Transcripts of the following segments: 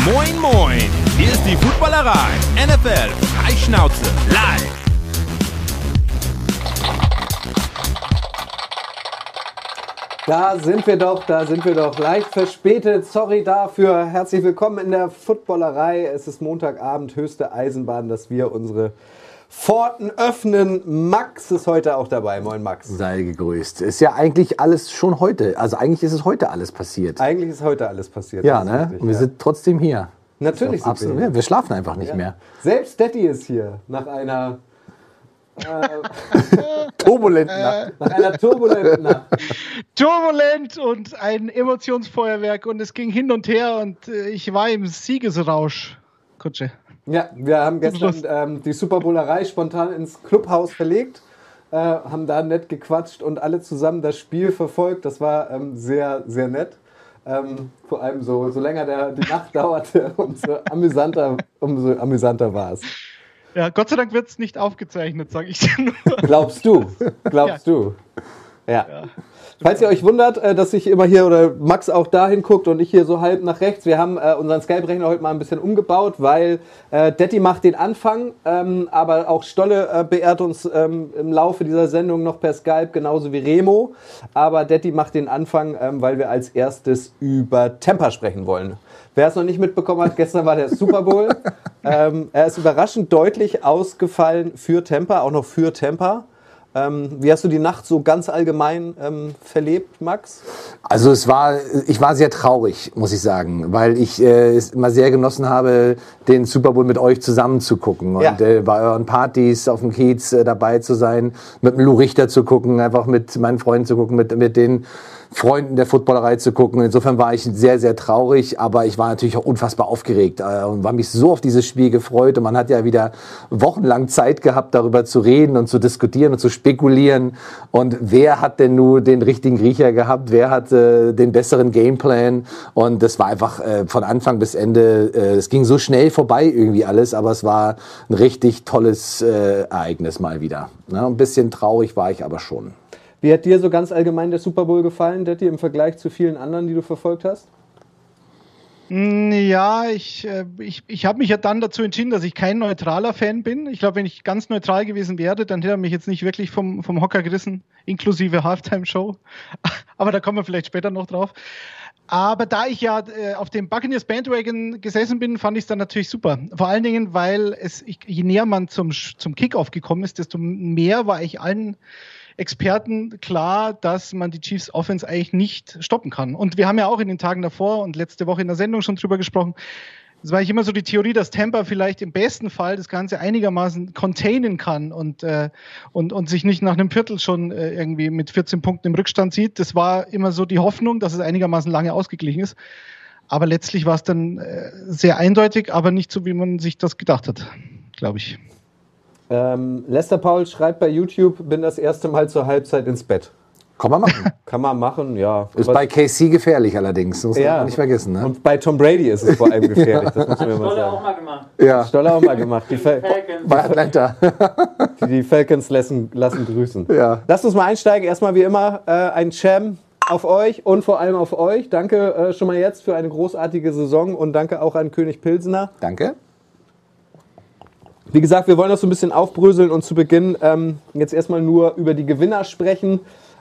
Moin Moin, hier ist die Footballerei. NFL Freischnauze live. Da sind wir doch, leicht verspätet, sorry dafür. Herzlich willkommen in der Footballerei. Es ist Montagabend, höchste Eisenbahn, dass wir unsere Pforten öffnen. Max ist heute auch dabei. Moin Max. Sei gegrüßt. Ist ja eigentlich alles schon heute, also eigentlich ist es heute alles passiert. Eigentlich ist heute alles passiert. Ja, ne? Richtig, und wir sind trotzdem hier. Natürlich sind absolut. Ja, wir schlafen einfach nicht mehr. Selbst Daddy ist hier nach einer turbulenten Nacht. Nach einer turbulenten Nacht. Turbulent und ein Emotionsfeuerwerk und es ging hin und her und ich war im Siegesrausch. Kutsche. Ja, wir haben gestern die Superbowlerei spontan ins Clubhaus verlegt, haben da nett gequatscht und alle zusammen das Spiel verfolgt. Das war sehr, sehr nett. Vor allem so länger die Nacht dauerte, umso amüsanter war es. Ja, Gott sei Dank wird es nicht aufgezeichnet, sage ich dir nur. Glaubst du? Ja. Falls ihr euch wundert, dass ich immer hier oder Max auch dahin guckt und ich hier so halb nach rechts, wir haben unseren Skype-Rechner heute mal ein bisschen umgebaut, weil Detti macht den Anfang, aber auch Stolle beehrt uns im Laufe dieser Sendung noch per Skype, genauso wie Remo. Aber Detti macht den Anfang, weil wir als erstes über Tampa sprechen wollen. Wer es noch nicht mitbekommen hat, gestern war der Super Bowl. Er ist überraschend deutlich ausgefallen für Tampa, auch noch für Tampa. Wie hast du die Nacht so ganz allgemein verlebt, Max? Also ich war sehr traurig, muss ich sagen, weil ich es immer sehr genossen habe, den Super Bowl mit euch zusammen zu gucken und bei euren Partys auf dem Kiez dabei zu sein, mit dem Lou Richter zu gucken, einfach mit meinen Freunden zu gucken, mit den Freunden der Footballerei zu gucken. Insofern war ich sehr, sehr traurig, aber ich war natürlich auch unfassbar aufgeregt und war mich so auf dieses Spiel gefreut. Und man hat ja wieder wochenlang Zeit gehabt, darüber zu reden und zu diskutieren und zu spekulieren. Und wer hat denn nur den richtigen Riecher gehabt? Wer hat den besseren Gameplan? Und das war einfach von Anfang bis Ende, es ging so schnell vorbei irgendwie alles, aber es war ein richtig tolles Ereignis mal wieder. Ne? Ein bisschen traurig war ich aber schon. Wie hat dir so ganz allgemein der Super Bowl gefallen, Detti, im Vergleich zu vielen anderen, die du verfolgt hast? Ja, ich habe mich ja dann dazu entschieden, dass ich kein neutraler Fan bin. Ich glaube, wenn ich ganz neutral gewesen wäre, dann hätte er mich jetzt nicht wirklich vom Hocker gerissen, inklusive Halftime-Show. Aber da kommen wir vielleicht später noch drauf. Aber da ich ja auf dem Buccaneers Bandwagon gesessen bin, fand ich es dann natürlich super. Vor allen Dingen, weil je näher man zum Kickoff gekommen ist, desto mehr war ich allen Experten klar, dass man die Chiefs Offense eigentlich nicht stoppen kann. Und wir haben ja auch in den Tagen davor und letzte Woche in der Sendung schon drüber gesprochen. Es war eigentlich immer so die Theorie, dass Tampa vielleicht im besten Fall das Ganze einigermaßen containen kann und sich nicht nach einem Viertel schon irgendwie mit 14 Punkten im Rückstand sieht. Das war immer so die Hoffnung, dass es einigermaßen lange ausgeglichen ist. Aber letztlich war es dann sehr eindeutig, aber nicht so, wie man sich das gedacht hat, glaube ich. Lester Paul schreibt bei YouTube, bin das erste Mal zur Halbzeit ins Bett. Kann man machen. Kann man machen, ja. Ist bei KC gefährlich allerdings, muss man nicht vergessen. Ne? Und bei Tom Brady ist es vor allem gefährlich, das muss man immer sagen. Stolle auch mal gemacht. Ja. Stolle auch mal gemacht. Die bei Atlanta. Die Falcons lassen grüßen. Ja. Lasst uns mal einsteigen. Erstmal wie immer ein Cham auf euch und vor allem auf euch. Danke schon mal jetzt für eine großartige Saison und danke auch an König Pilsener. Danke. Wie gesagt, wir wollen das so ein bisschen aufbröseln und zu Beginn jetzt erstmal nur über die Gewinner sprechen.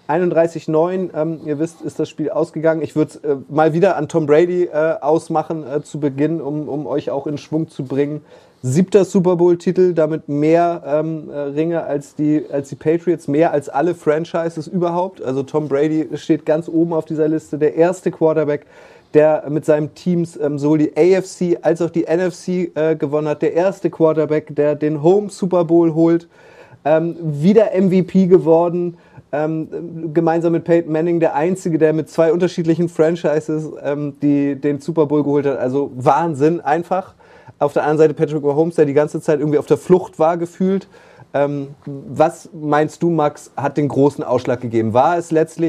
31-9, ihr wisst, ist das Spiel ausgegangen. Ich würde es mal wieder an Tom Brady ausmachen zu Beginn, um euch auch in Schwung zu bringen. 7. Super Bowl-Titel, damit mehr Ringe als die Patriots, mehr als alle Franchises überhaupt. Also Tom Brady steht ganz oben auf dieser Liste, der erste Quarterback, der mit seinen Teams sowohl die AFC als auch die NFC gewonnen hat. Der erste Quarterback, der den Home Super Bowl holt. Wieder MVP geworden. Gemeinsam mit Peyton Manning der Einzige, der mit 2 unterschiedlichen Franchises den Super Bowl geholt hat. Also Wahnsinn einfach. Auf der anderen Seite Patrick Mahomes, der die ganze Zeit irgendwie auf der Flucht war, gefühlt. Was meinst du, Max, hat den großen Ausschlag gegeben? War es letztlich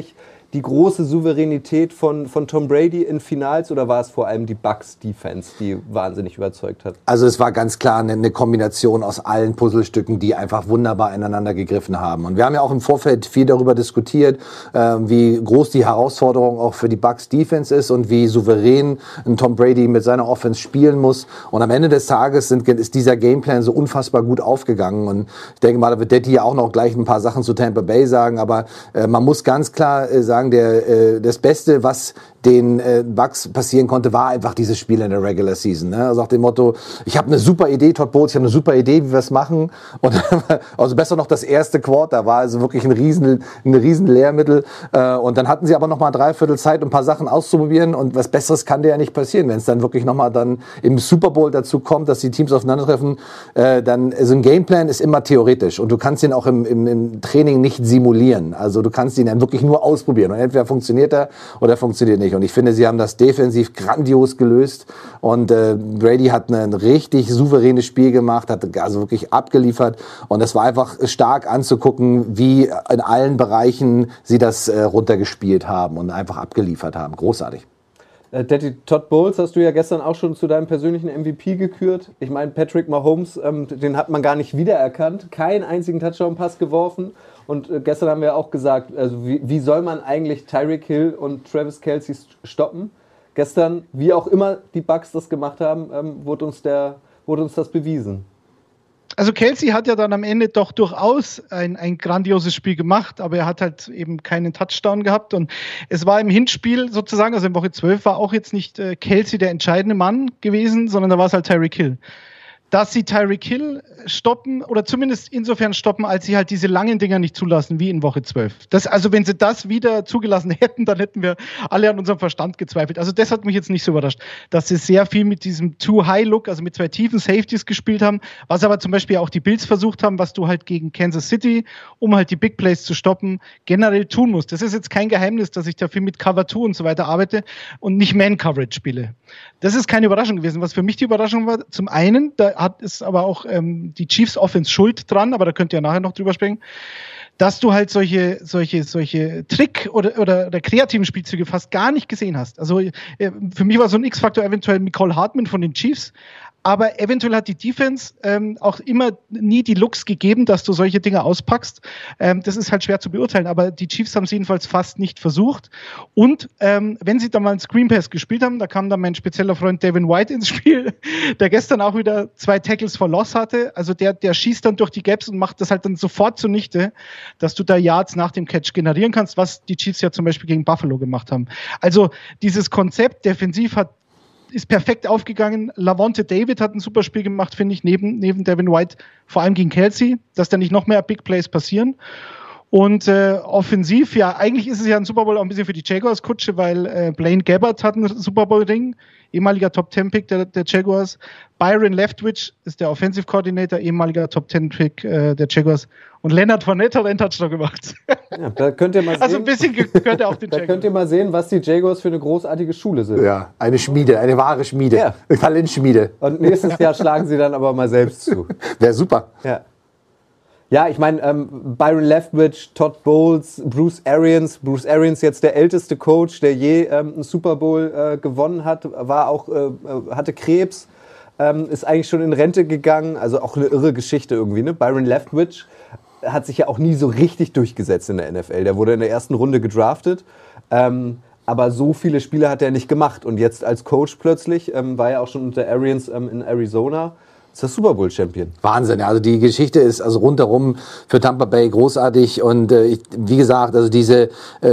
die große Souveränität von Tom Brady in Finals oder war es vor allem die Bucks-Defense, die wahnsinnig überzeugt hat? Also es war ganz klar eine Kombination aus allen Puzzlestücken, die einfach wunderbar ineinander gegriffen haben. Und wir haben ja auch im Vorfeld viel darüber diskutiert, wie groß die Herausforderung auch für die Bucks-Defense ist und wie souverän ein Tom Brady mit seiner Offense spielen muss. Und am Ende des Tages ist dieser Gameplan so unfassbar gut aufgegangen. Und ich denke mal, da wird Detti ja auch noch gleich ein paar Sachen zu Tampa Bay sagen. Aber man muss ganz klar sagen, das Beste, was den Bucks passieren konnte, war einfach dieses Spiel in der Regular Season. Ne? Also nach dem Motto, ich habe eine super Idee, Todd Bowles, ich habe eine super Idee, wie wir es machen. Und also besser noch das erste Quarter, war also wirklich ein riesen Lehrmittel. Und dann hatten sie aber noch mal 3/4 Zeit, um ein paar Sachen auszuprobieren. Und was Besseres kann dir ja nicht passieren, wenn es dann wirklich noch mal dann im Super Bowl dazu kommt, dass die Teams aufeinandertreffen. Dann also ein Gameplan ist immer theoretisch und du kannst ihn auch im Training nicht simulieren. Also du kannst ihn dann wirklich nur ausprobieren. Und entweder funktioniert er oder funktioniert nicht. Und ich finde, sie haben das defensiv grandios gelöst. Und Brady hat ein richtig souveränes Spiel gemacht, hat also wirklich abgeliefert. Und es war einfach stark anzugucken, wie in allen Bereichen sie das runtergespielt haben und einfach abgeliefert haben. Großartig. Detti, Todd Bowles hast du ja gestern auch schon zu deinem persönlichen MVP gekürt. Ich meine, Patrick Mahomes, den hat man gar nicht wiedererkannt. Keinen einzigen Touchdown-Pass geworfen. Und gestern haben wir auch gesagt, also wie soll man eigentlich Tyreek Hill und Travis Kelce stoppen? Gestern, wie auch immer die Bucks das gemacht haben, wurde uns das bewiesen. Also Kelce hat ja dann am Ende doch durchaus ein grandioses Spiel gemacht, aber er hat halt eben keinen Touchdown gehabt und es war im Hinspiel sozusagen, also in Woche 12 war auch jetzt nicht Kelce der entscheidende Mann gewesen, sondern da war es halt Tyreek Hill. Dass sie Tyreek Hill stoppen oder zumindest insofern stoppen, als sie halt diese langen Dinger nicht zulassen, wie in Woche 12. Also wenn sie das wieder zugelassen hätten, dann hätten wir alle an unserem Verstand gezweifelt. Also das hat mich jetzt nicht so überrascht, dass sie sehr viel mit diesem Too-High-Look, also mit 2 tiefen Safeties gespielt haben, was aber zum Beispiel auch die Bills versucht haben, was du halt gegen Kansas City, um halt die Big Plays zu stoppen, generell tun musst. Das ist jetzt kein Geheimnis, dass ich da viel mit Cover 2 und so weiter arbeite und nicht Man-Coverage spiele. Das ist keine Überraschung gewesen. Was für mich die Überraschung war, zum einen, ist aber auch die Chiefs Offense schuld dran, aber da könnt ihr ja nachher noch drüber sprechen, dass du halt solche Trick- oder kreativen Spielzüge fast gar nicht gesehen hast. Also für mich war so ein X-Faktor eventuell Mecole Hardman von den Chiefs, aber eventuell hat die Defense auch immer nie die Looks gegeben, dass du solche Dinge auspackst. Das ist halt schwer zu beurteilen, aber die Chiefs haben es jedenfalls fast nicht versucht. Und wenn sie dann mal einen Screen Pass gespielt haben, da kam dann mein spezieller Freund Devin White ins Spiel, der gestern auch wieder 2 Tackles for Loss hatte. Also der schießt dann durch die Gaps und macht das halt dann sofort zunichte, dass du da Yards nach dem Catch generieren kannst, was die Chiefs ja zum Beispiel gegen Buffalo gemacht haben. Also dieses Konzept defensiv ist perfekt aufgegangen. Lavonte David hat ein super Spiel gemacht, finde ich, neben Devin White, vor allem gegen Kelce, dass da nicht noch mehr Big Plays passieren. Und offensiv, ja, eigentlich ist es ja ein Super Bowl auch ein bisschen für die Jaguars-Kutsche, weil Blaine Gabbert hat einen Super Bowl-Ring, ehemaliger Top-10-Pick der Jaguars. Byron Leftwich ist der Offensive Coordinator, ehemaliger Top-10-Pick der Jaguars. Und Leonard Fournette hat einen Touchdown gemacht. Ja, da könnt ihr mal sehen, also ein bisschen gehört er auf den da Jaguars. könnt ihr mal sehen, was die Jaguars für eine großartige Schule sind. Ja, eine Schmiede, eine wahre Schmiede. Ja. Talentschmiede. Und nächstes Jahr schlagen sie dann aber mal selbst zu. Wäre super. Ja. Ja, ich meine, Byron Leftwich, Todd Bowles, Bruce Arians. Bruce Arians jetzt der älteste Coach, der je einen Super Bowl gewonnen hat, hatte Krebs, ist eigentlich schon in Rente gegangen. Also auch eine irre Geschichte irgendwie, ne? Byron Leftwich hat sich ja auch nie so richtig durchgesetzt in der NFL. Der wurde in der ersten Runde gedraftet, aber so viele Spiele hat er nicht gemacht. Und jetzt als Coach plötzlich, war er auch schon unter Arians in Arizona, ist das Super Bowl Champion. Wahnsinn, also die Geschichte ist also rundherum für Tampa Bay großartig und wie gesagt, also dieser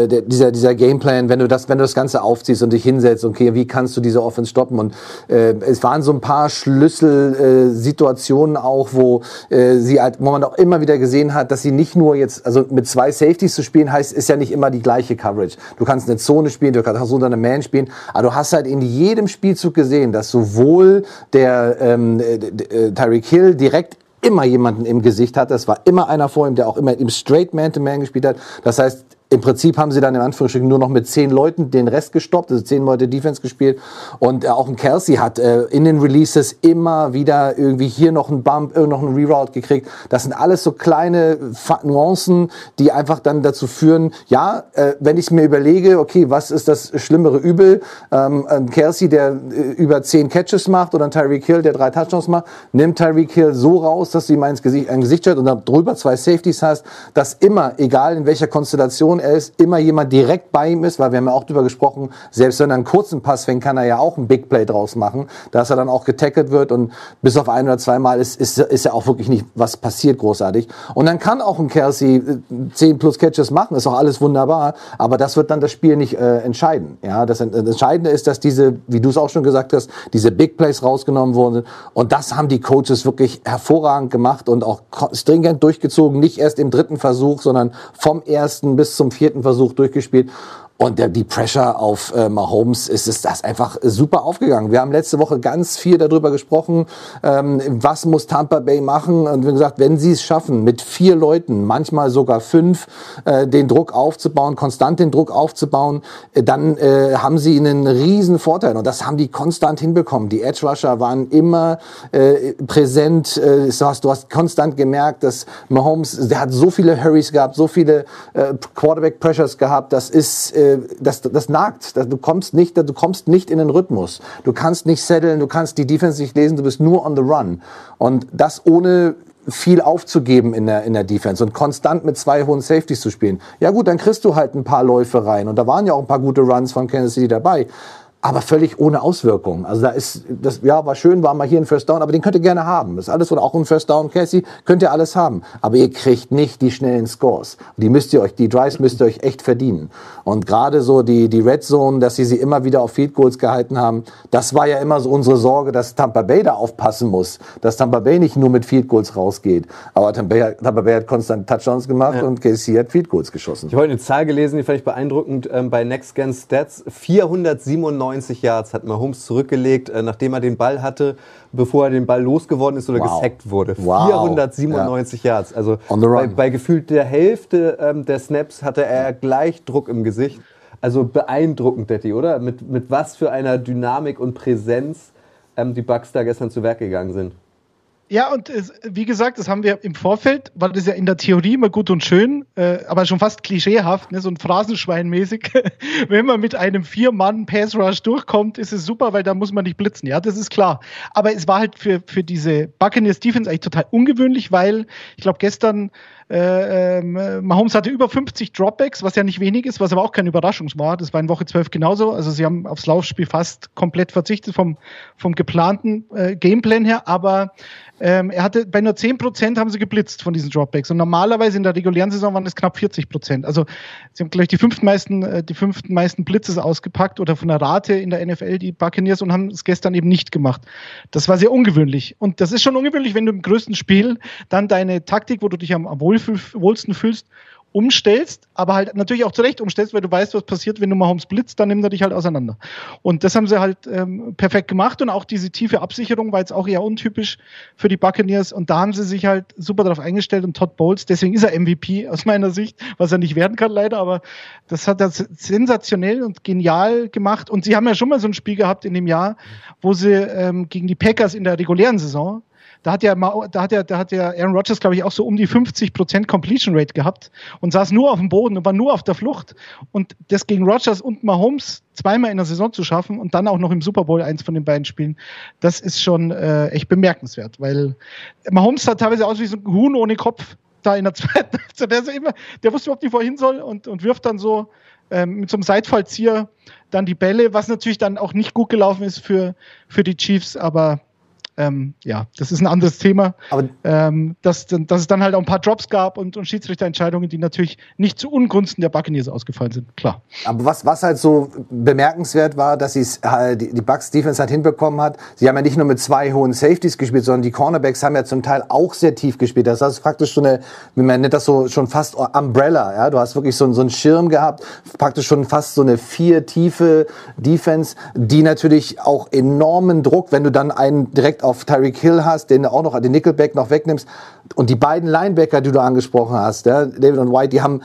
Gameplan, wenn du das Ganze aufziehst und dich hinsetzt, okay, wie kannst du diese Offense stoppen? Und es waren so ein paar Schlüsselsituationen auch, wo man auch immer wieder gesehen hat, dass sie nicht nur jetzt, also mit 2 Safeties zu spielen, ist ja nicht immer die gleiche Coverage. Du kannst eine Zone spielen, du kannst unter einem Man spielen, aber du hast halt in jedem Spielzug gesehen, dass sowohl der Tyreek Hill direkt immer jemanden im Gesicht hatte. Es war immer einer vor ihm, der auch immer im Straight Man-to-Man gespielt hat. Das heißt, Im Prinzip haben sie dann in Anführungsstrichen nur noch mit 10 Leuten den Rest gestoppt, also 10 Leute Defense gespielt. Und auch ein Kelsey hat in den Releases immer wieder irgendwie hier noch einen Bump, noch einen Reroute gekriegt. Das sind alles so kleine Nuancen, die einfach dann dazu führen, ja, wenn ich mir überlege, okay, was ist das schlimmere Übel? Ein Kelsey, der über 10 Catches macht oder ein Tyreek Hill, der 3 Touchdowns macht, nimmt Tyreek Hill so raus, dass du ihm ein Gesicht schaut und dann drüber 2 Safeties hast, dass immer, egal in welcher Konstellation er ist, immer jemand direkt bei ihm ist, weil wir haben ja auch drüber gesprochen, selbst wenn er einen kurzen Pass fängt, kann er ja auch ein Big Play draus machen, dass er dann auch getackelt wird und bis auf 1 oder 2 Mal ist ja auch wirklich nicht was passiert großartig. Und dann kann auch ein Kelsey 10 plus Catches machen, ist auch alles wunderbar, aber das wird dann das Spiel nicht entscheiden. Ja, das Entscheidende ist, dass diese, wie du es auch schon gesagt hast, diese Big Plays rausgenommen wurden und das haben die Coaches wirklich hervorragend gemacht und auch stringent durchgezogen, nicht erst im 3. Versuch, sondern vom 1. bis zum 4. Versuch durchgespielt. Und die Pressure auf Mahomes ist das einfach super aufgegangen. Wir haben letzte Woche ganz viel darüber gesprochen, was muss Tampa Bay machen. Und wie gesagt, wenn sie es schaffen, mit 4 Leuten, manchmal sogar 5, den Druck aufzubauen, konstant den Druck aufzubauen, dann haben sie einen riesen Vorteil. Und das haben die konstant hinbekommen. Die Edge Rusher waren immer präsent. Du hast konstant gemerkt, dass Mahomes, der hat so viele Hurries gehabt, so viele Quarterback Pressures gehabt. Das ist das nagt. Du kommst nicht in den Rhythmus. Du kannst nicht setteln, du kannst die Defense nicht lesen, du bist nur on the run. Und das ohne viel aufzugeben in der Defense und konstant mit 2 hohen Safeties zu spielen. Ja gut, dann kriegst du halt ein paar Läufe rein. Und da waren ja auch ein paar gute Runs von Kansas City dabei. Aber völlig ohne Auswirkungen. Also war schön, war mal hier ein First Down, aber den könnt ihr gerne haben. Das ist alles, oder auch ein First Down, Casey, könnt ihr alles haben. Aber ihr kriegt nicht die schnellen Scores. Die Drives müsst ihr euch echt verdienen. Und gerade so die Red Zone, dass sie immer wieder auf Field Goals gehalten haben, das war ja immer so unsere Sorge, dass Tampa Bay da aufpassen muss. Dass Tampa Bay nicht nur mit Field Goals rausgeht. Aber Tampa Bay hat konstant Touchdowns gemacht und Casey hat Field Goals geschossen. Ich habe heute eine Zahl gelesen, die fand ich beeindruckend. Bei Next Gen Stats 497 Yards hat Mahomes zurückgelegt, nachdem er den Ball hatte, bevor er den Ball losgeworden ist oder gesackt wurde. 497 Yards. Also bei gefühlt der Hälfte der Snaps hatte er gleich Druck im Gesicht. Also beeindruckend, Detti, oder? Mit was für einer Dynamik und Präsenz die Bucks da gestern zu Werk gegangen sind. Ja, und wie gesagt, das haben wir im Vorfeld, war das ja in der Theorie immer gut und schön, aber schon fast klischeehaft, ne, so ein Phrasenschwein-mäßig. Wenn man mit einem 4-Mann-Pass-Rush durchkommt, ist es super, weil da muss man nicht blitzen. Ja, das ist klar. Aber es war halt für diese Buccaneers-Defense eigentlich total ungewöhnlich, weil ich glaube, gestern Mahomes hatte über 50 Dropbacks, was ja nicht wenig ist, was aber auch keine Überraschung war. Das war in Woche 12 genauso. Also sie haben aufs Laufspiel fast komplett verzichtet vom geplanten Gameplan her, aber er hatte bei nur 10% haben sie geblitzt von diesen Dropbacks. Und normalerweise in der regulären Saison waren es knapp 40%. Also sie haben gleich die fünften meisten Blitzes ausgepackt oder von der Rate in der NFL, die Buccaneers, und haben es gestern eben nicht gemacht. Das war sehr ungewöhnlich. Und das ist schon ungewöhnlich, wenn du im größten Spiel dann deine Taktik, wo du dich am wohlsten fühlst, umstellst, aber halt natürlich auch zurecht umstellst, weil du weißt, was passiert, wenn du Mahomes blitzt, dann nimmt er dich halt auseinander. Und das haben sie halt perfekt gemacht und auch diese tiefe Absicherung war jetzt auch eher untypisch für die Buccaneers und da haben sie sich halt super darauf eingestellt und Todd Bowles, deswegen ist er MVP aus meiner Sicht, was er nicht werden kann leider, aber das hat er sensationell und genial gemacht und sie haben ja schon mal so ein Spiel gehabt in dem Jahr, wo sie gegen die Packers in der regulären Saison, da hat ja Aaron Rodgers, glaube ich, auch so um die 50% Completion Rate gehabt und saß nur auf dem Boden und war nur auf der Flucht. Und das gegen Rodgers und Mahomes zweimal in der Saison zu schaffen und dann auch noch im Super Bowl eins von den beiden Spielen, das ist schon echt bemerkenswert, weil Mahomes sah teilweise aus wie so ein Huhn ohne Kopf da in der zweiten Halbzeit. Der wusste überhaupt nicht, wohin soll und wirft dann so mit so einem Seitfallzieher dann die Bälle, was natürlich dann auch nicht gut gelaufen ist für die Chiefs, aber das ist ein anderes Thema, aber dass es dann halt auch ein paar Drops gab und Schiedsrichterentscheidungen, die natürlich nicht zu Ungunsten der Buccaneers ausgefallen sind, klar. Aber was halt so bemerkenswert war, dass die Bucks Defense halt hinbekommen hat, sie haben ja nicht nur mit 2 hohen Safeties gespielt, sondern die Cornerbacks haben ja zum Teil auch sehr tief gespielt. Das heißt praktisch so man nennt das so schon fast Umbrella, ja, du hast wirklich so einen Schirm gehabt, praktisch schon fast so eine 4 tiefe Defense, die natürlich auch enormen Druck, wenn du dann einen direkt auf Tyreek Hill hast, den du auch noch den Nickelback noch wegnimmst und die beiden Linebacker, die du angesprochen hast, ja, David und White, die haben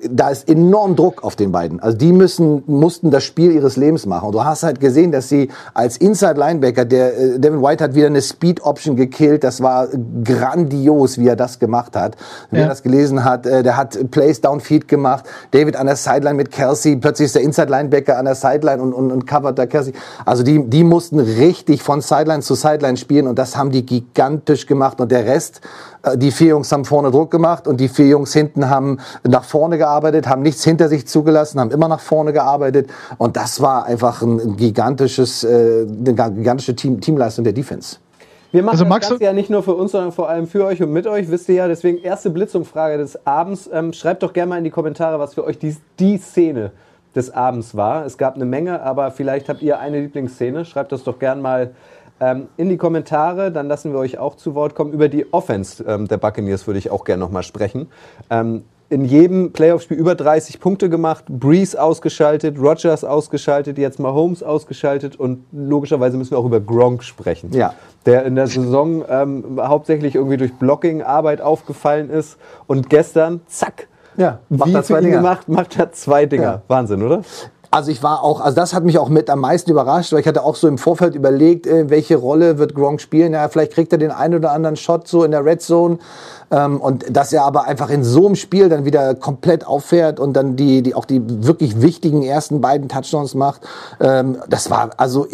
da ist enorm Druck auf den beiden. Also die mussten das Spiel ihres Lebens machen. Und du hast halt gesehen, dass sie als Inside-Linebacker, Devin White hat wieder eine Speed-Option gekillt. Das war grandios, wie er das gemacht hat. Wer das gelesen hat, der hat Plays downfield gemacht. David an der Sideline mit Kelsey. Plötzlich ist der Inside-Linebacker an der Sideline und covert da Kelsey. Also die mussten richtig von Sideline zu Sideline spielen und das haben die gigantisch gemacht. Und der Rest, die 4 Jungs haben vorne Druck gemacht und die 4 Jungs hinten haben nach vorne gearbeitet, haben nichts hinter sich zugelassen, haben immer nach vorne gearbeitet. Und das war einfach eine gigantische Teamleistung der Defense. Wir machen das Ganze ja nicht nur für uns, sondern vor allem für euch und mit euch, wisst ihr ja. Deswegen erste Blitzumfrage des Abends. Schreibt doch gerne mal in die Kommentare, was für euch die Szene des Abends war. Es gab eine Menge, aber vielleicht habt ihr eine Lieblingsszene. Schreibt das doch gerne mal in die Kommentare, dann lassen wir euch auch zu Wort kommen. Über die Offense der Buccaneers würde ich auch gerne nochmal sprechen. In jedem Playoff-Spiel über 30 Punkte gemacht, Breeze ausgeschaltet, Rodgers ausgeschaltet, jetzt Mahomes ausgeschaltet und logischerweise müssen wir auch über Gronk sprechen, der in der Saison hauptsächlich irgendwie durch Blocking-Arbeit aufgefallen ist und gestern, zack, macht er 2 Dinger. Macht er 2 Dinger. Ja. Wahnsinn, oder? Also das hat mich auch mit am meisten überrascht, weil ich hatte auch so im Vorfeld überlegt, welche Rolle wird Gronk spielen. Ja, vielleicht kriegt er den einen oder anderen Shot so in der Red Zone. Und dass er aber einfach in so einem Spiel dann wieder komplett auffährt und dann auch die wirklich wichtigen ersten beiden Touchdowns macht. Das war, also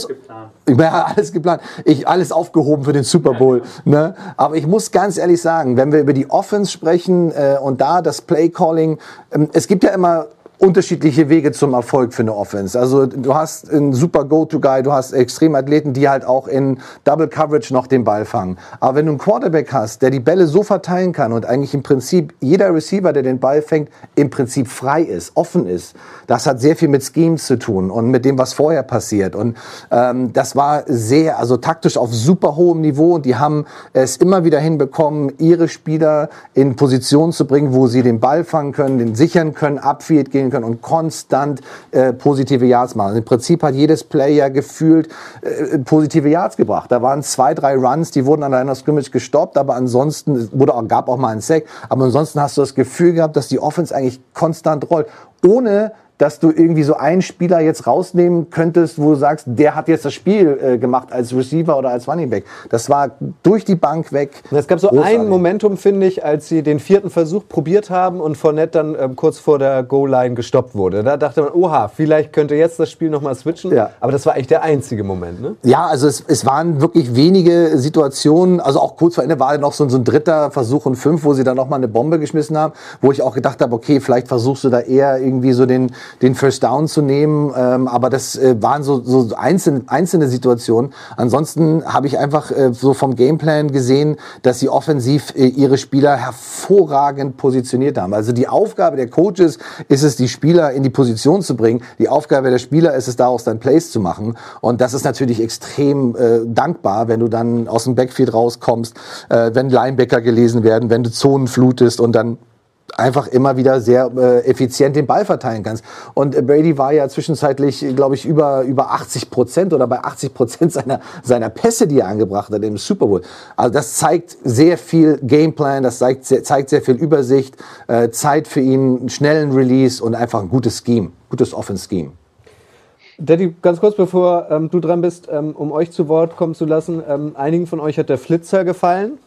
alles geplant. Alles aufgehoben für den Super Bowl. Ne? Aber ich muss ganz ehrlich sagen, wenn wir über die Offense sprechen und da das Play-Calling, es gibt ja immer unterschiedliche Wege zum Erfolg für eine Offense. Also du hast einen super Go-To-Guy, du hast Extremathleten, die halt auch in Double Coverage noch den Ball fangen. Aber wenn du einen Quarterback hast, der die Bälle so verteilen kann und eigentlich im Prinzip jeder Receiver, der den Ball fängt, im Prinzip frei ist, offen ist, das hat sehr viel mit Schemes zu tun und mit dem, was vorher passiert. Und das war taktisch auf super hohem Niveau und die haben es immer wieder hinbekommen, ihre Spieler in Position zu bringen, wo sie den Ball fangen können, den sichern können, Upfield gehen können und konstant positive Yards machen. Also im Prinzip hat jedes Player gefühlt positive Yards gebracht. Da waren 2, 3 Runs, die wurden an einer Scrimmage gestoppt, aber ansonsten gab auch mal einen Sack. Aber ansonsten hast du das Gefühl gehabt, dass die Offense eigentlich konstant rollt, ohne dass du irgendwie so einen Spieler jetzt rausnehmen könntest, wo du sagst, der hat jetzt das Spiel gemacht als Receiver oder als Running Back. Das war durch die Bank weg. Es gab so ein Momentum, finde ich, als sie den 4. Versuch probiert haben und Fournette dann kurz vor der Goal-Line gestoppt wurde. Da dachte man, oha, vielleicht könnte jetzt das Spiel nochmal switchen. Ja. Aber das war eigentlich der einzige Moment, ne? Ja, also es waren wirklich wenige Situationen, also auch kurz vor Ende war noch so ein 3. Versuch und 5, wo sie dann nochmal eine Bombe geschmissen haben, wo ich auch gedacht habe, okay, vielleicht versuchst du da eher irgendwie so den First Down zu nehmen, aber das waren so einzelne Situationen. Ansonsten habe ich einfach so vom Gameplan gesehen, dass sie offensiv ihre Spieler hervorragend positioniert haben. Also die Aufgabe der Coaches ist es, die Spieler in die Position zu bringen. Die Aufgabe der Spieler ist es, daraus dann Plays zu machen. Und das ist natürlich extrem dankbar, wenn du dann aus dem Backfield rauskommst, wenn Linebacker gelesen werden, wenn du Zonen flutest und dann einfach immer wieder sehr effizient den Ball verteilen kannst. Und Brady war ja zwischenzeitlich, glaube ich, über 80% oder bei 80% seiner Pässe, die er angebracht hat im Super Bowl. Also das zeigt sehr viel Gameplan, das zeigt sehr viel Übersicht, Zeit für ihn, einen schnellen Release und einfach ein gutes Scheme, gutes Offense-Scheme. Daddy, ganz kurz, bevor du dran bist, um euch zu Wort kommen zu lassen, einigen von euch hat der Flitzer gefallen.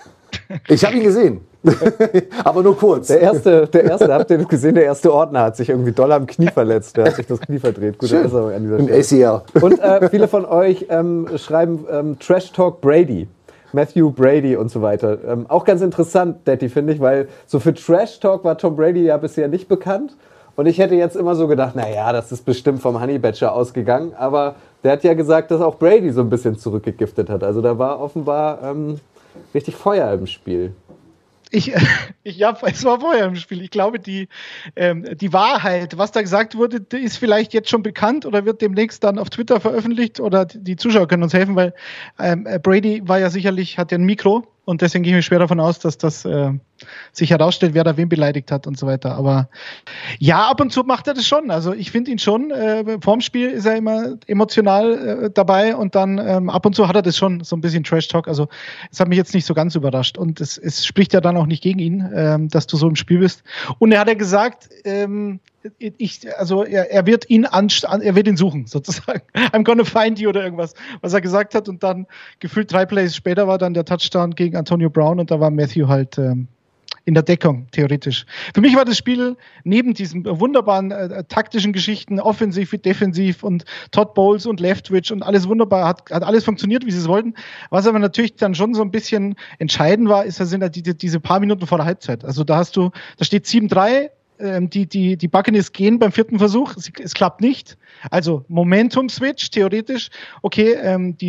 Ich habe ihn gesehen. Aber nur kurz. Der erste, habt ihr gesehen, der erste Ordner hat sich irgendwie doll am Knie verletzt. Der hat sich das Knie verdreht. Gute Besserung an dieser Stelle. ACL. Und viele von euch schreiben Trash Talk Brady. Matthew Brady und so weiter. Auch ganz interessant, Daddy, finde ich, weil so für Trash Talk war Tom Brady ja bisher nicht bekannt. Und ich hätte jetzt immer so gedacht, naja, das ist bestimmt vom Honey Badger ausgegangen. Aber der hat ja gesagt, dass auch Brady so ein bisschen zurückgegiftet hat. Also da war offenbar richtig Feuer im Spiel. Ja, es war vorher im Spiel. Ich glaube, die Wahrheit, was da gesagt wurde, ist vielleicht jetzt schon bekannt oder wird demnächst dann auf Twitter veröffentlicht oder die Zuschauer können uns helfen, weil Brady war ja sicherlich, hat ja ein Mikro und deswegen gehe ich mir schwer davon aus, dass das sich herausstellt, wer da wen beleidigt hat und so weiter. Aber ja, ab und zu macht er das schon. Also ich finde ihn schon, vorm Spiel ist er immer emotional dabei und dann ab und zu hat er das schon, so ein bisschen Trash-Talk. Also es hat mich jetzt nicht so ganz überrascht und es spricht ja dann auch nicht gegen ihn, dass du so im Spiel bist. Und er hat ja gesagt, er wird ihn suchen, sozusagen. I'm gonna find you oder irgendwas, was er gesagt hat. Und dann gefühlt 3 Plays später war dann der Touchdown gegen Antonio Brown und da war Matthew halt in der Deckung, theoretisch. Für mich war das Spiel neben diesen wunderbaren taktischen Geschichten, offensiv wie defensiv und Todd Bowles und Leftwich und alles wunderbar, hat alles funktioniert, wie sie es wollten. Was aber natürlich dann schon so ein bisschen entscheidend war, sind halt diese paar Minuten vor der Halbzeit. Also da steht 7-3, die Buccaneers gehen beim 4. Versuch, es klappt nicht. Also Momentum-Switch, theoretisch. Okay,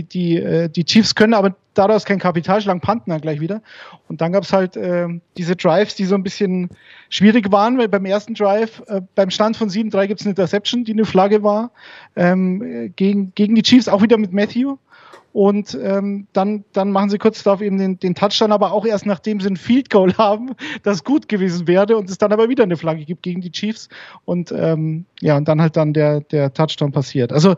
die Chiefs können aber daraus kein Kapital schlagen, panten dann gleich wieder. Und dann gab es halt diese Drives, die so ein bisschen schwierig waren, weil beim ersten Drive, beim Stand von 7-3 gibt es eine Interception, die eine Flagge war, gegen die Chiefs, auch wieder mit Matthew. Und dann machen sie kurz darauf eben den Touchdown, aber auch erst nachdem sie ein Field Goal haben, das gut gewesen wäre und es dann aber wieder eine Flagge gibt gegen die Chiefs und und dann halt dann der Touchdown passiert. Also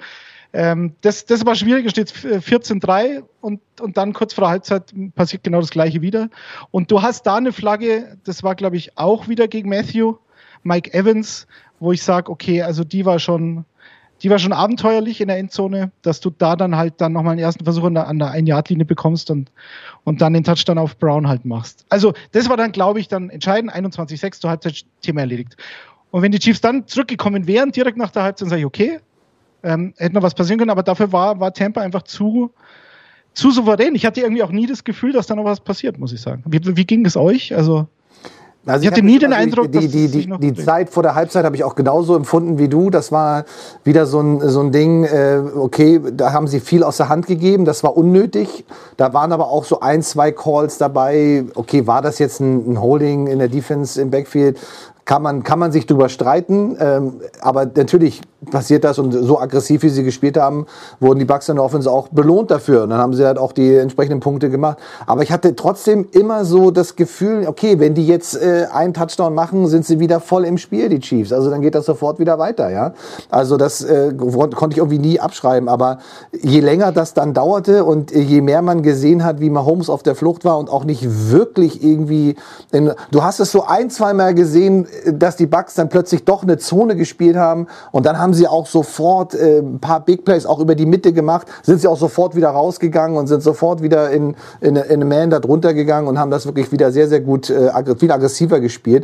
das war schwierig, es steht 14-3 und dann kurz vor der Halbzeit passiert genau das Gleiche wieder. Und du hast da eine Flagge, das war glaube ich auch wieder gegen Matthew, Mike Evans, wo ich sage, okay, also die war schon abenteuerlich in der Endzone, dass du da dann nochmal einen ersten Versuch an der 1-Yard-Linie bekommst und dann den Touchdown auf Brown halt machst. Also das war dann, glaube ich, dann entscheidend, 21-6 zur Halbzeit, Thema erledigt. Und wenn die Chiefs dann zurückgekommen wären, direkt nach der Halbzeit, sage ich, okay, hätte noch was passieren können, aber dafür war Tampa einfach zu souverän. Ich hatte irgendwie auch nie das Gefühl, dass da noch was passiert, muss ich sagen. Wie ging es euch? Also ich hatte nie den Eindruck, dass die Zeit vor der Halbzeit habe ich auch genauso empfunden wie du. Das war wieder so ein Ding, okay, da haben sie viel aus der Hand gegeben, das war unnötig. Da waren aber auch so 1-2 Calls dabei. Okay, war das jetzt ein Holding in der Defense im Backfield? Kann man sich drüber streiten, aber natürlich passiert das und so aggressiv, wie sie gespielt haben, wurden die Bucks in der Offense auch belohnt dafür und dann haben sie halt auch die entsprechenden Punkte gemacht. Aber ich hatte trotzdem immer so das Gefühl, okay, wenn die jetzt einen Touchdown machen, sind sie wieder voll im Spiel, die Chiefs. Also dann geht das sofort wieder weiter, ja. Also das konnte ich irgendwie nie abschreiben, aber je länger das dann dauerte und je mehr man gesehen hat, wie Mahomes auf der Flucht war und auch nicht wirklich irgendwie, du hast es so 1-2 Mal gesehen, dass die Bucks dann plötzlich doch eine Zone gespielt haben und dann haben sie auch sofort ein paar Big Plays auch über die Mitte gemacht, sind sie auch sofort wieder rausgegangen und sind sofort wieder in eine Man da drunter gegangen und haben das wirklich wieder sehr, sehr gut, viel aggressiver gespielt.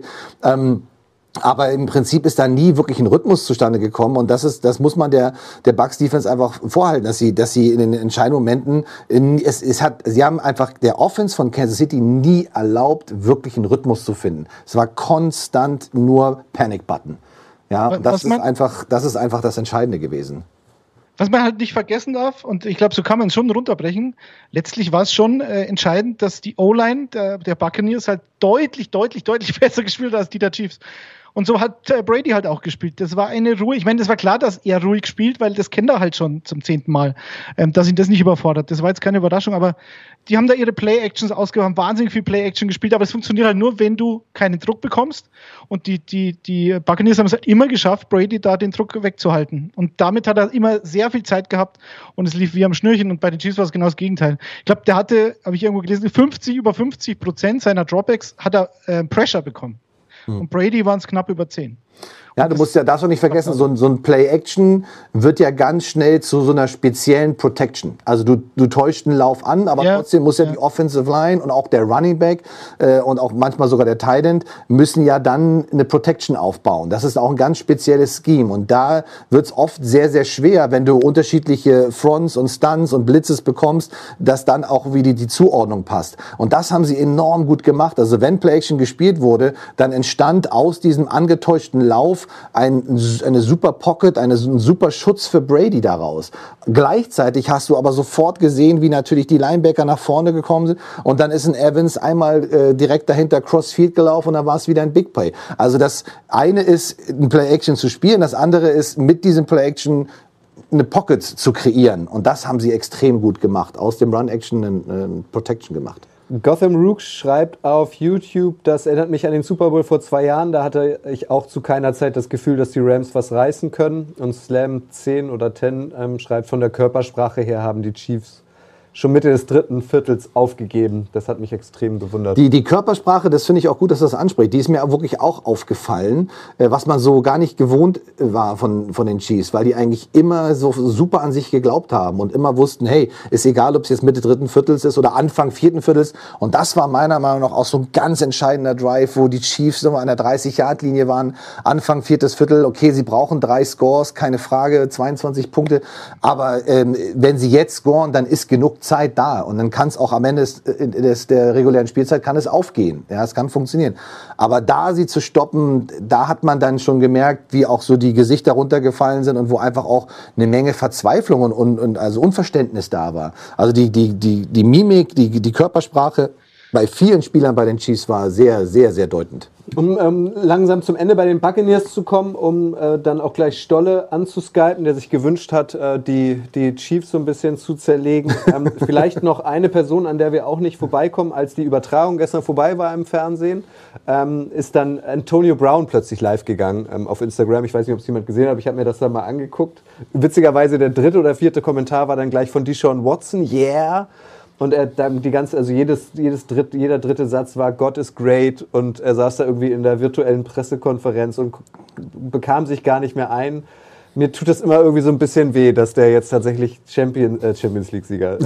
Aber im Prinzip ist da nie wirklich ein Rhythmus zustande gekommen und das muss man der Bucks Defense einfach vorhalten, dass sie in den entscheidenden Momenten sie haben einfach der Offense von Kansas City nie erlaubt, wirklich einen Rhythmus zu finden. Es war konstant nur Panic Button. Ja, und das ist einfach das Entscheidende gewesen. Was man halt nicht vergessen darf, und ich glaube, so kann man es schon runterbrechen, letztlich war es schon entscheidend, dass die O-Line der Buccaneers halt deutlich besser gespielt hat als die der Chiefs. Und so hat Brady halt auch gespielt. Das war eine Ruhe. Ich meine, das war klar, dass er ruhig spielt, weil das kennt er halt schon zum 10. Mal, dass ihn das nicht überfordert. Das war jetzt keine Überraschung, aber die haben da ihre Play-Actions ausgeführt, haben wahnsinnig viel Play-Action gespielt, aber es funktioniert halt nur, wenn du keinen Druck bekommst. Und die Buccaneers haben es halt immer geschafft, Brady da den Druck wegzuhalten. Und damit hat er immer sehr viel Zeit gehabt und es lief wie am Schnürchen. Und bei den Chiefs war es genau das Gegenteil. Ich glaube, der hatte, habe ich irgendwo gelesen, über 50% seiner Dropbacks hat er Pressure bekommen. Und Brady waren es knapp über 10%. Ja, darfst du nicht vergessen, so ein Play-Action wird ja ganz schnell zu so einer speziellen Protection. Also du täuscht einen Lauf an, aber trotzdem muss ja die Offensive Line und auch der Running Back und auch manchmal sogar der Tight End müssen ja dann eine Protection aufbauen. Das ist auch ein ganz spezielles Scheme und da wird es oft sehr, sehr schwer, wenn du unterschiedliche Fronts und Stunts und Blitzes bekommst, dass dann auch wieder die Zuordnung passt. Und das haben sie enorm gut gemacht. Also wenn Play-Action gespielt wurde, dann entstand aus diesem angetäuschten Lauf eine super Pocket, ein super Schutz für Brady daraus. Gleichzeitig hast du aber sofort gesehen, wie natürlich die Linebacker nach vorne gekommen sind und dann ist ein Evans einmal direkt dahinter Crossfield gelaufen und dann war es wieder ein Big Play. Also das eine ist, ein Play-Action zu spielen, das andere ist, mit diesem Play-Action eine Pocket zu kreieren und das haben sie extrem gut gemacht, aus dem Run-Action eine Protection gemacht. Gotham Rook schreibt auf YouTube, das erinnert mich an den Super Bowl vor 2 Jahren. Da hatte ich auch zu keiner Zeit das Gefühl, dass die Rams was reißen können. Und Slam 10 oder 10 schreibt, von der Körpersprache her haben die Chiefs schon Mitte des 3. Viertels aufgegeben. Das hat mich extrem gewundert. Die Körpersprache, das finde ich auch gut, dass das anspricht. Die ist mir wirklich auch aufgefallen, was man so gar nicht gewohnt war von den Chiefs, weil die eigentlich immer so super an sich geglaubt haben und immer wussten, hey, ist egal, ob es jetzt Mitte 3. Viertels ist oder Anfang 4. Viertels. Und das war meiner Meinung nach auch so ein ganz entscheidender Drive, wo die Chiefs so an der 30-Yard-Linie waren, Anfang 4. Viertel. Okay, sie brauchen 3 Scores, keine Frage, 22 Punkte. Aber wenn sie jetzt scoren, dann ist genug Zeit da und dann kann es auch am Ende der regulären Spielzeit kann es aufgehen. Ja, es kann funktionieren. Aber da sie zu stoppen, da hat man dann schon gemerkt, wie auch so die Gesichter runtergefallen sind und wo einfach auch eine Menge Verzweiflung und also Unverständnis da war. Also die Mimik, die Körpersprache bei vielen Spielern bei den Chiefs war sehr, sehr, sehr deutend. Um langsam zum Ende bei den Buccaneers zu kommen, um dann auch gleich Stolle anzuskypen, der sich gewünscht hat, die Chiefs so ein bisschen zu zerlegen. Vielleicht noch eine Person, an der wir auch nicht vorbeikommen, als die Übertragung gestern vorbei war im Fernsehen, ist dann Antonio Brown plötzlich live gegangen auf Instagram. Ich weiß nicht, ob es jemand gesehen hat, aber ich habe mir das dann mal angeguckt. Witzigerweise der 3. oder 4. Kommentar war dann gleich von Deshaun Watson, yeah. Und er dann jeder dritte Satz war God is great und er saß da irgendwie in der virtuellen Pressekonferenz und bekam sich gar nicht mehr ein. Mir tut das immer irgendwie so ein bisschen weh, dass der jetzt tatsächlich Champions League-Sieger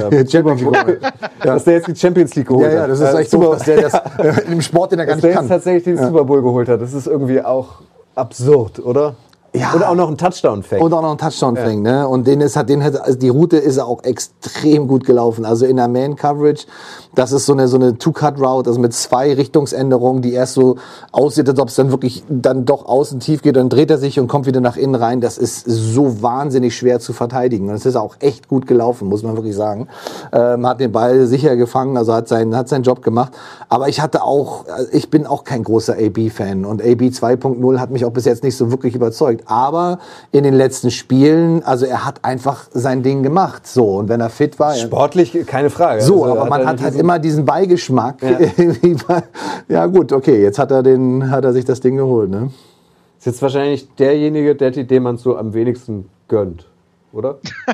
dass der jetzt die Champions League geholt hat. Ja, das ist echt so, dass der das im Sport, den er gar nicht kann. Dass der jetzt tatsächlich den Super Bowl geholt hat. Das ist irgendwie auch absurd, oder? Ja. Und auch noch ein Touchdown fängt. Ne? Und also die Route ist auch extrem gut gelaufen. Also in der Man-Coverage, das ist so eine Two-Cut-Route, also mit 2 Richtungsänderungen, die erst so aussieht, als ob es dann wirklich dann doch außen tief geht. Dann dreht er sich und kommt wieder nach innen rein. Das ist so wahnsinnig schwer zu verteidigen. Und es ist auch echt gut gelaufen, muss man wirklich sagen. Hat den Ball sicher gefangen, also hat seinen Job gemacht. Aber ich bin auch kein großer AB-Fan. Und AB 2.0 hat mich auch bis jetzt nicht so wirklich überzeugt. Aber in den letzten Spielen, also er hat einfach sein Ding gemacht. So, und wenn er fit war. Sportlich, keine Frage. So, also, aber man hat halt immer diesen Beigeschmack. Ja. Ja, gut, okay, jetzt hat er sich das Ding geholt, ne? Ist jetzt wahrscheinlich derjenige, dem man so am wenigsten gönnt, oder?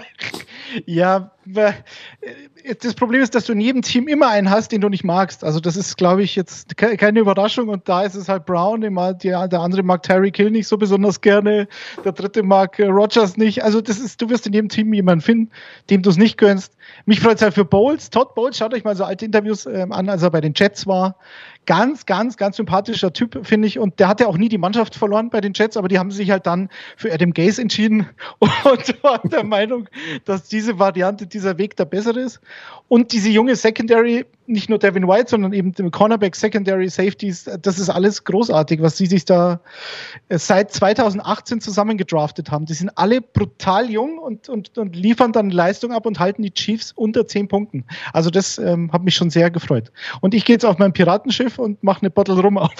Ja, das Problem ist, dass du in jedem Team immer einen hast, den du nicht magst. Also das ist, glaube ich, jetzt keine Überraschung. Und da ist es halt Brown, der andere mag Tyreek Hill nicht so besonders gerne, der dritte mag Rodgers nicht. Also du wirst in jedem Team jemanden finden, dem du es nicht gönnst. Mich freut es halt für Bowles. Todd Bowles, schaut euch mal so alte Interviews an, als er bei den Jets war. Ganz, ganz, ganz sympathischer Typ, finde ich. Und der hat ja auch nie die Mannschaft verloren bei den Jets, aber die haben sich halt dann für Adam Gase entschieden und waren der Meinung, dass diese Variante, dieser Weg der bessere ist. Und diese junge Secondary, nicht nur Devin White, sondern eben dem Cornerback, Secondary, Safeties, das ist alles großartig, was sie sich da seit 2018 zusammen gedraftet haben. Die sind alle brutal jung und liefern dann Leistung ab und halten die Chiefs unter 10 Punkten. Also das hat mich schon sehr gefreut. Und ich gehe jetzt auf mein Piratenschiff und mache eine Bottle Rum auf.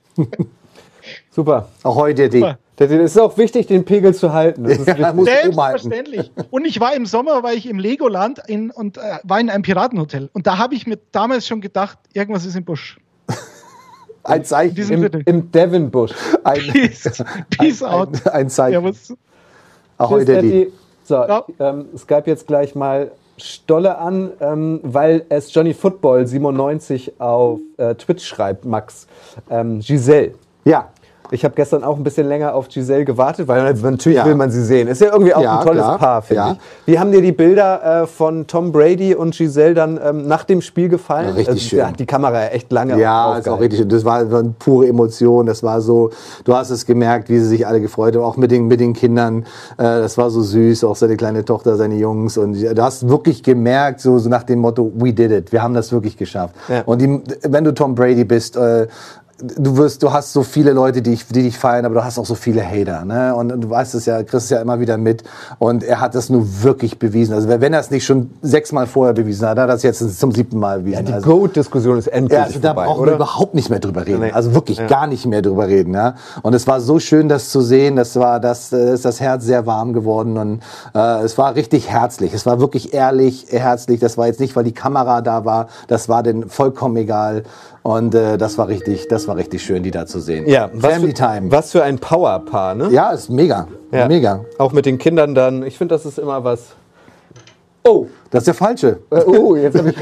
Super. Auch heute Es ist auch wichtig, den Pegel zu halten. Das ist selbstverständlich. Und ich war im Sommer, im Legoland und war in einem Piratenhotel. Und da habe ich mir damals schon gedacht, irgendwas ist im Busch. Ein Zeichen. Im Devon-Busch. Peace out. Ein Zeichen. Ja, Ahoi, Daddy. So, Skype jetzt gleich mal Stolle an, weil es Johnny Football 97 auf Twitch schreibt, Max. Giselle. Ja. Ich habe gestern auch ein bisschen länger auf Giselle gewartet, weil natürlich will man sie sehen. Ist ja irgendwie auch ein tolles Paar, finde ich. Wie haben dir die Bilder von Tom Brady und Giselle dann nach dem Spiel gefallen? Ja, richtig schön. Da hat die Kamera echt lange aufgehalten. Ist auch richtig. Das war eine pure Emotion. Das war so, du hast es gemerkt, wie sie sich alle gefreut haben, auch mit den Kindern. Das war so süß, auch seine kleine Tochter, seine Jungs. Und du hast wirklich gemerkt, so nach dem Motto, we did it. Wir haben das wirklich geschafft. Ja. Und wenn du Tom Brady bist, du hast so viele Leute, die dich feiern, aber du hast auch so viele Hater, ne? Und du weißt es ja, kriegst es ja immer wieder mit. Und er hat das nur wirklich bewiesen. Also wenn er es nicht schon 6-mal vorher bewiesen hat, hat er das jetzt zum 7. Mal bewiesen. Ja, die GOAT-Diskussion ist endlich da brauchen wir überhaupt nicht mehr drüber reden. Also wirklich gar nicht mehr drüber reden. Ja? Und es war so schön, das zu sehen. Das ist das Herz sehr warm geworden. Und es war richtig herzlich. Es war wirklich ehrlich, herzlich. Das war jetzt nicht, weil die Kamera da war. Das war denen vollkommen egal. Und das war richtig schön, die da zu sehen. Ja, Family Time. Was für ein Powerpaar, ne? Ja, ist mega. Ja. Mega. Auch mit den Kindern dann. Ich finde, das ist immer was. Oh, das ist der Falsche. Jetzt habe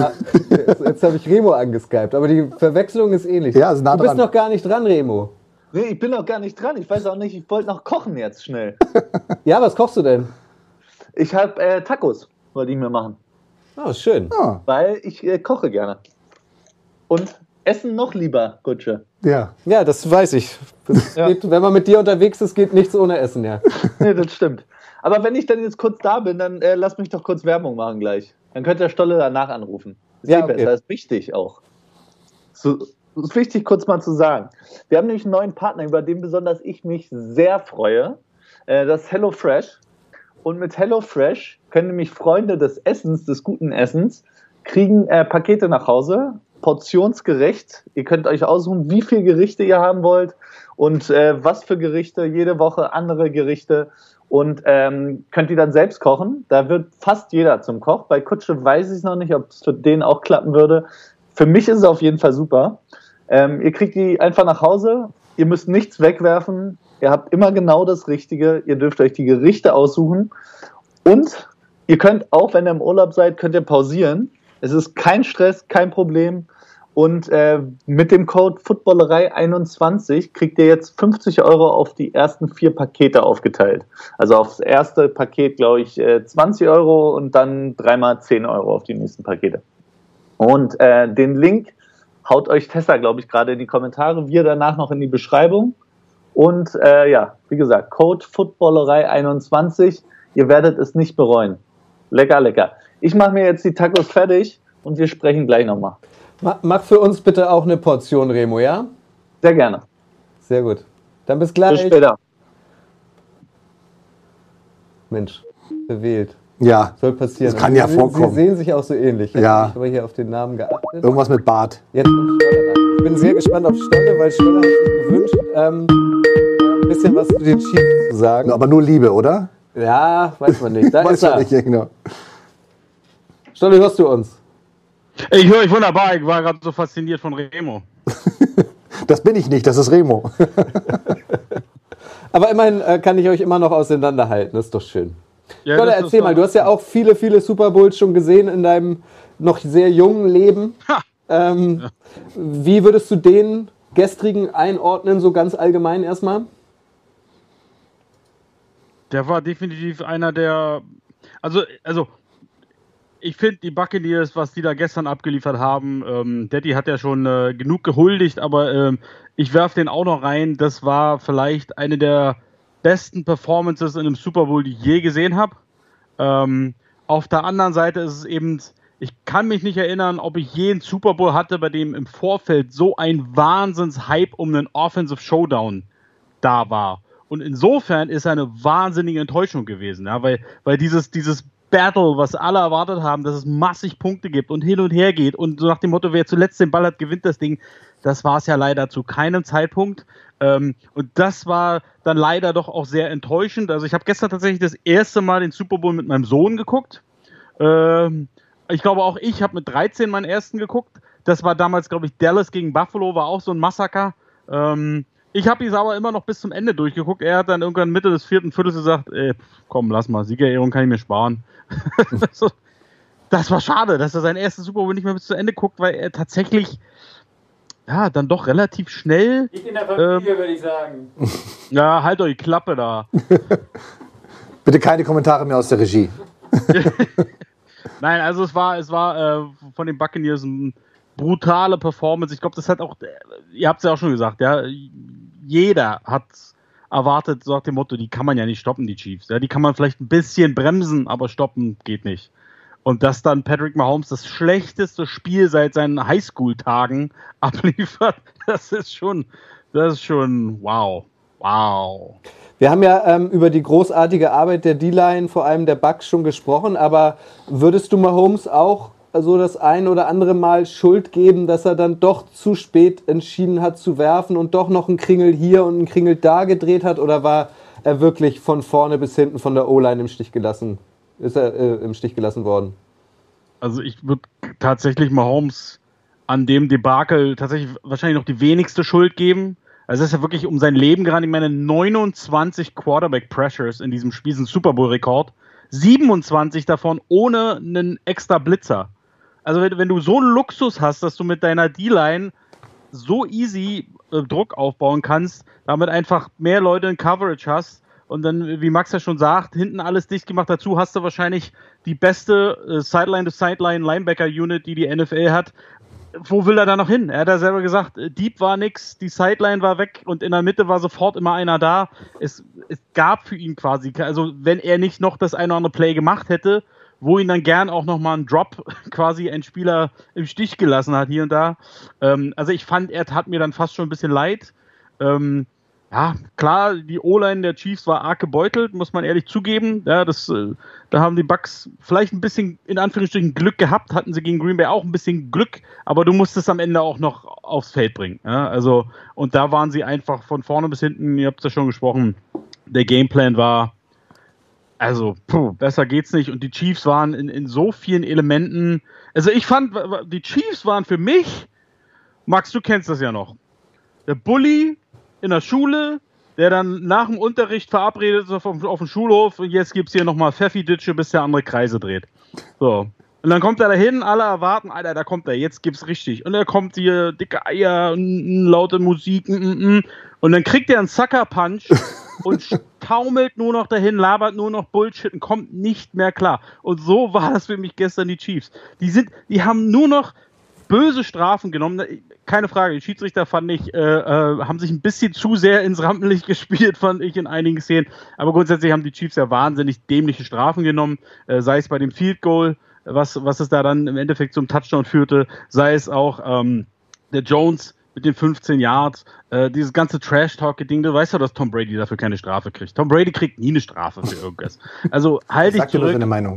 ich Remo angeskypt. Aber die Verwechslung ist ähnlich. Ja, ist nah du bist dran. noch gar nicht dran, Remo. Nee, ich bin noch gar nicht dran. Ich weiß auch nicht, ich wollte noch kochen jetzt schnell. Ja, was kochst du denn? Ich habe Tacos, wollte ich mir machen. Oh, schön. Ah, Weil ich koche gerne. Und essen noch lieber, Gutsche. ja. Ja, das weiß ich. Geht, wenn man mit dir unterwegs ist, geht nichts ohne Essen, ja. Nee, das stimmt. Aber wenn ich dann jetzt kurz da bin, dann lass mich doch kurz Werbung machen gleich. Dann könnte der Stolle danach anrufen. Ist Ja, eh okay. besser, ist wichtig auch. So, ist wichtig, kurz mal zu sagen. Wir haben nämlich einen neuen Partner, über den besonders ich mich sehr freue. Das ist HelloFresh. Und mit HelloFresh können nämlich Freunde des Essens, des guten Essens, kriegen Pakete nach Hause, portionsgerecht. Ihr könnt euch aussuchen, wie viele Gerichte ihr haben wollt und was für Gerichte, jede Woche andere Gerichte. Und könnt ihr dann selbst kochen. Da wird fast jeder zum Koch. Bei Kutsche weiß ich es noch nicht, ob es für den auch klappen würde. Für mich ist es auf jeden Fall super. Ihr kriegt die einfach nach Hause. Ihr müsst nichts wegwerfen. Ihr habt immer genau das Richtige. Ihr dürft euch die Gerichte aussuchen. Und ihr könnt auch, wenn ihr im Urlaub seid, könnt ihr pausieren. Es ist kein Stress, kein Problem. Und mit dem Code Footballerei21 kriegt ihr jetzt 50 € auf die ersten 4 Pakete aufgeteilt. Also aufs erste Paket, glaube ich, 20 € und dann 3x 10 € auf die nächsten Pakete. Und den Link haut euch Tessa, glaube ich, gerade in die Kommentare, wir danach noch in die Beschreibung. Und ja, wie gesagt, Code Footballerei21, ihr werdet es nicht bereuen. Lecker, lecker. Ich mache mir jetzt die Tacos fertig und wir sprechen gleich nochmal. Mach für uns bitte auch eine Portion, Remo, ja? Sehr gerne. Sehr gut. Dann bis gleich. Bis später. Mensch, bewählt. Ja, Soll passieren. das kann ja vorkommen. Sie sehen sich auch so ähnlich. Ja. Ich habe hier auf den Namen geachtet. Irgendwas mit Bart. Jetzt kommt Stolle rein. Ich bin sehr gespannt auf Stolle, weil Stolle hat sich gewünscht, ein bisschen was zu den Chiefs zu sagen. Aber nur Liebe, oder? Ja, weiß man nicht. Da Weiß ist er. man nicht, ja, genau. Stolle, hörst du uns? Ich höre euch wunderbar, ich war gerade so fasziniert von Remo. Das bin ich nicht, das ist Remo. Aber immerhin kann ich euch immer noch auseinanderhalten. Das ist doch schön. Ja, Stolle, das ist erzähl doch- mal, du hast ja auch viele, viele Super Bowls schon gesehen in deinem noch sehr jungen Leben. Wie würdest du den gestrigen einordnen, so ganz allgemein erstmal? Der war definitiv einer der. Also ich finde die Buccaneers, was die da gestern abgeliefert haben, Daddy hat ja schon genug gehuldigt, aber ich werfe den auch noch rein. Das war vielleicht eine der besten Performances in einem Super Bowl, die ich je gesehen habe. Auf der anderen Seite ist es eben, ich kann mich nicht erinnern, ob ich je einen Super Bowl hatte, bei dem im Vorfeld so ein Wahnsinns-Hype um einen Offensive Showdown da war. Und insofern ist er eine wahnsinnige Enttäuschung gewesen, ja, weil dieses Battle, was alle erwartet haben, dass es massig Punkte gibt und hin und her geht und so nach dem Motto, wer zuletzt den Ball hat, gewinnt das Ding, das war es ja leider zu keinem Zeitpunkt. Und das war dann leider doch auch sehr enttäuschend. Also ich habe gestern tatsächlich das erste Mal den Super Bowl mit meinem Sohn geguckt. Ich glaube auch ich habe mit 13 meinen ersten geguckt. Das war damals, glaube ich, Dallas gegen Buffalo, war auch so ein Massaker. Ich habe ihn aber immer noch bis zum Ende durchgeguckt. Er hat dann irgendwann Mitte des 4. Viertels gesagt, komm, lass mal, Siegerehrung kann ich mir sparen. Das war schade, dass er seinen ersten Super Bowl nicht mehr bis zu Ende guckt, weil er tatsächlich ja dann doch relativ schnell. Liegt in der Familie, würde ich sagen. Ja, halt euch die Klappe da. Bitte keine Kommentare mehr aus der Regie. Nein, also es war von den Buccaneers eine brutale Performance. Ich glaube, das hat auch, ihr habt es ja auch schon gesagt, ja, jeder hat erwartet, so nach dem Motto, die kann man ja nicht stoppen, die Chiefs. Ja, die kann man vielleicht ein bisschen bremsen, aber stoppen geht nicht. Und dass dann Patrick Mahomes das schlechteste Spiel seit seinen Highschool-Tagen abliefert, das ist schon wow. Wow. Wir haben ja über die großartige Arbeit der D-Line, vor allem der Bucks, schon gesprochen, aber würdest du Mahomes auch so das ein oder andere Mal Schuld geben, dass er dann doch zu spät entschieden hat zu werfen und doch noch einen Kringel hier und einen Kringel da gedreht hat, oder war er wirklich von vorne bis hinten von der O-Line im Stich gelassen worden? Also ich würde tatsächlich Mahomes an dem Debakel tatsächlich wahrscheinlich noch die wenigste Schuld geben. Also es ist ja wirklich um sein Leben gerannt. Ich meine, 29 Quarterback-Pressures in diesem Spiel sind Super Bowl-Rekord. 27 davon ohne einen extra Blitzer. Also wenn du so einen Luxus hast, dass du mit deiner D-Line so easy Druck aufbauen kannst, damit einfach mehr Leute in Coverage hast und dann, wie Max ja schon sagt, hinten alles dicht gemacht. Dazu hast du wahrscheinlich die beste Sideline-to-Sideline-Linebacker-Unit, die NFL hat. Wo will er da noch hin? Er hat ja selber gesagt, Deep war nix, die Sideline war weg und in der Mitte war sofort immer einer da. Es gab für ihn quasi, also wenn er nicht noch das eine oder andere Play gemacht hätte, wo ihn dann gern auch nochmal ein Drop quasi ein Spieler im Stich gelassen hat hier und da. Also ich fand, er tat mir dann fast schon ein bisschen leid. Ja, klar, die O-Line der Chiefs war arg gebeutelt, muss man ehrlich zugeben. Ja, da haben die Bucks vielleicht ein bisschen, in Anführungsstrichen, Glück gehabt, hatten sie gegen Green Bay auch ein bisschen Glück, aber du musst es am Ende auch noch aufs Feld bringen. Ja, also, und da waren sie einfach von vorne bis hinten, ihr habt es ja schon gesprochen, der Gameplan war, also, besser geht's nicht. Und die Chiefs waren in so vielen Elementen, also ich fand, die Chiefs waren für mich, Max, du kennst das ja noch, der Bully in der Schule, der dann nach dem Unterricht verabredet ist auf dem Schulhof und jetzt gibt's hier nochmal Pfeffi-Ditsche, bis der andere Kreise dreht. So. Und dann kommt er dahin, alle erwarten, Alter, da kommt er, jetzt gibt's richtig. Und er kommt hier, dicke Eier, laute Musik, und dann kriegt er einen Sucker-Punch und taumelt nur noch dahin, labert nur noch Bullshit und kommt nicht mehr klar. Und so war das für mich gestern die Chiefs. Die haben nur noch böse Strafen genommen. Keine Frage, die Schiedsrichter, fand ich, haben sich ein bisschen zu sehr ins Rampenlicht gespielt, fand ich in einigen Szenen. Aber grundsätzlich haben die Chiefs ja wahnsinnig dämliche Strafen genommen, sei es bei dem Field Goal, was es da dann im Endeffekt zum Touchdown führte, sei es auch der Jones mit den 15 Yards, dieses ganze Trash-Talk-Ding, du weißt ja, dass Tom Brady dafür keine Strafe kriegt. Tom Brady kriegt nie eine Strafe für irgendwas. Also halte ich zurück. Eine Meinung.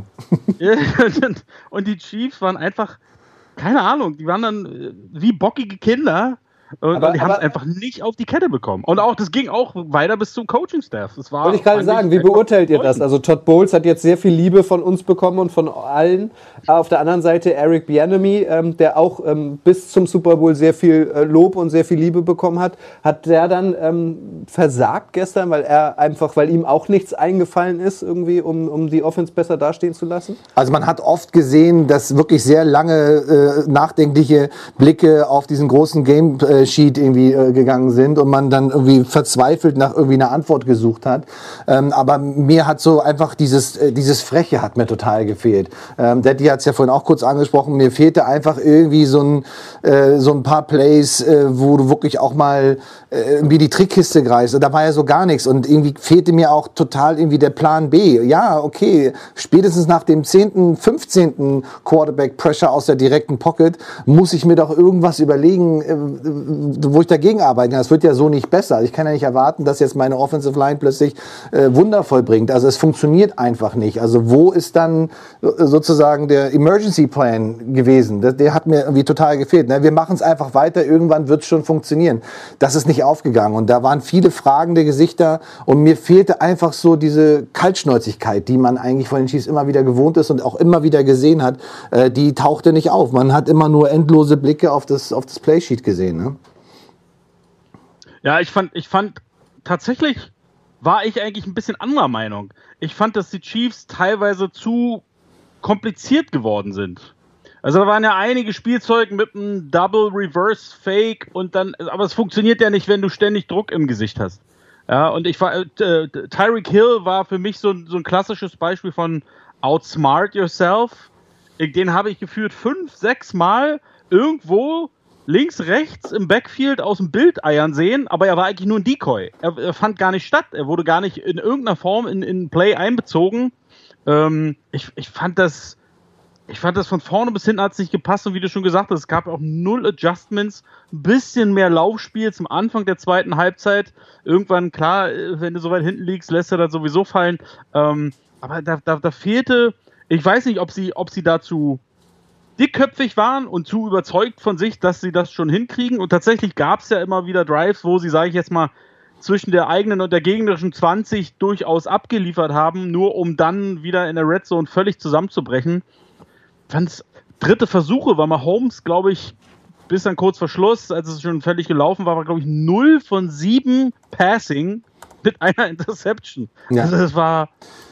Und die Chiefs waren einfach, keine Ahnung, die waren dann wie bockige Kinder und die haben es einfach nicht auf die Kette bekommen. Und auch, das ging auch weiter bis zum Coaching-Staff. Wollte ich gerade sagen, wie beurteilt ihr das? Also Todd Bowles hat jetzt sehr viel Liebe von uns bekommen und von allen. Auf der anderen Seite Eric Bieniemy, der auch bis zum Super Bowl sehr viel Lob und sehr viel Liebe bekommen hat. Hat der dann versagt gestern, weil ihm auch nichts eingefallen ist, irgendwie, um die Offense besser dastehen zu lassen? Also man hat oft gesehen, dass wirklich sehr lange nachdenkliche Blicke auf diesen großen Game Sheet irgendwie gegangen sind und man dann irgendwie verzweifelt nach irgendwie einer Antwort gesucht hat. Aber mir hat so einfach dieses Freche hat mir total gefehlt. Daddy hat es ja vorhin auch kurz angesprochen, mir fehlte einfach irgendwie so ein paar Plays, wo du wirklich auch mal irgendwie die Trickkiste greifst. Und da war ja so gar nichts. Und irgendwie fehlte mir auch total irgendwie der Plan B. Ja, okay, spätestens nach dem 10., 15. Quarterback-Pressure aus der direkten Pocket muss ich mir doch irgendwas überlegen, wo ich dagegen arbeiten kann. Das wird ja so nicht besser. Ich kann ja nicht erwarten, dass jetzt meine Offensive Line plötzlich Wunder vollbringt. Also es funktioniert einfach nicht. Also wo ist dann sozusagen der Emergency Plan gewesen? Der hat mir irgendwie total gefehlt. Wir machen es einfach weiter, irgendwann wird es schon funktionieren. Das ist nicht aufgegangen. Und da waren viele fragende Gesichter und mir fehlte einfach so diese Kaltschnäuzigkeit, die man eigentlich von den Chiefs immer wieder gewohnt ist und auch immer wieder gesehen hat. Die tauchte nicht auf. Man hat immer nur endlose Blicke auf das Playsheet gesehen, ne? Ja, ich fand tatsächlich war ich eigentlich ein bisschen anderer Meinung. Ich fand, dass die Chiefs teilweise zu kompliziert geworden sind. Also da waren ja einige Spielzeuge mit einem Double Reverse Fake und dann, aber es funktioniert ja nicht, wenn du ständig Druck im Gesicht hast. Ja, und Tyreek Hill war für mich so ein klassisches Beispiel von Outsmart Yourself. Den habe ich geführt 5-6 Mal irgendwo links, rechts im Backfield aus dem Bild eiern sehen, aber er war eigentlich nur ein Decoy. Er fand gar nicht statt. Er wurde gar nicht in irgendeiner Form in Play einbezogen. Ich fand das ich fand das von vorne bis hinten hat es nicht gepasst und wie du schon gesagt hast, es gab auch 0 Adjustments, ein bisschen mehr Laufspiel zum Anfang der zweiten Halbzeit. Irgendwann, klar, wenn du so weit hinten liegst, lässt er das sowieso fallen. Aber da fehlte, ich weiß nicht, ob sie dazu dickköpfig waren und zu überzeugt von sich, dass sie das schon hinkriegen. Und tatsächlich gab es ja immer wieder Drives, wo sie, sage ich jetzt mal, zwischen der eigenen und der gegnerischen 20 durchaus abgeliefert haben, nur um dann wieder in der Red Zone völlig zusammenzubrechen. Fand's dritte Versuche war Mahomes, glaube ich, bis dann kurz vor Schluss, als es schon völlig gelaufen war, glaube ich, 0 von 7 Passing mit einer Interception. Ja. Also das war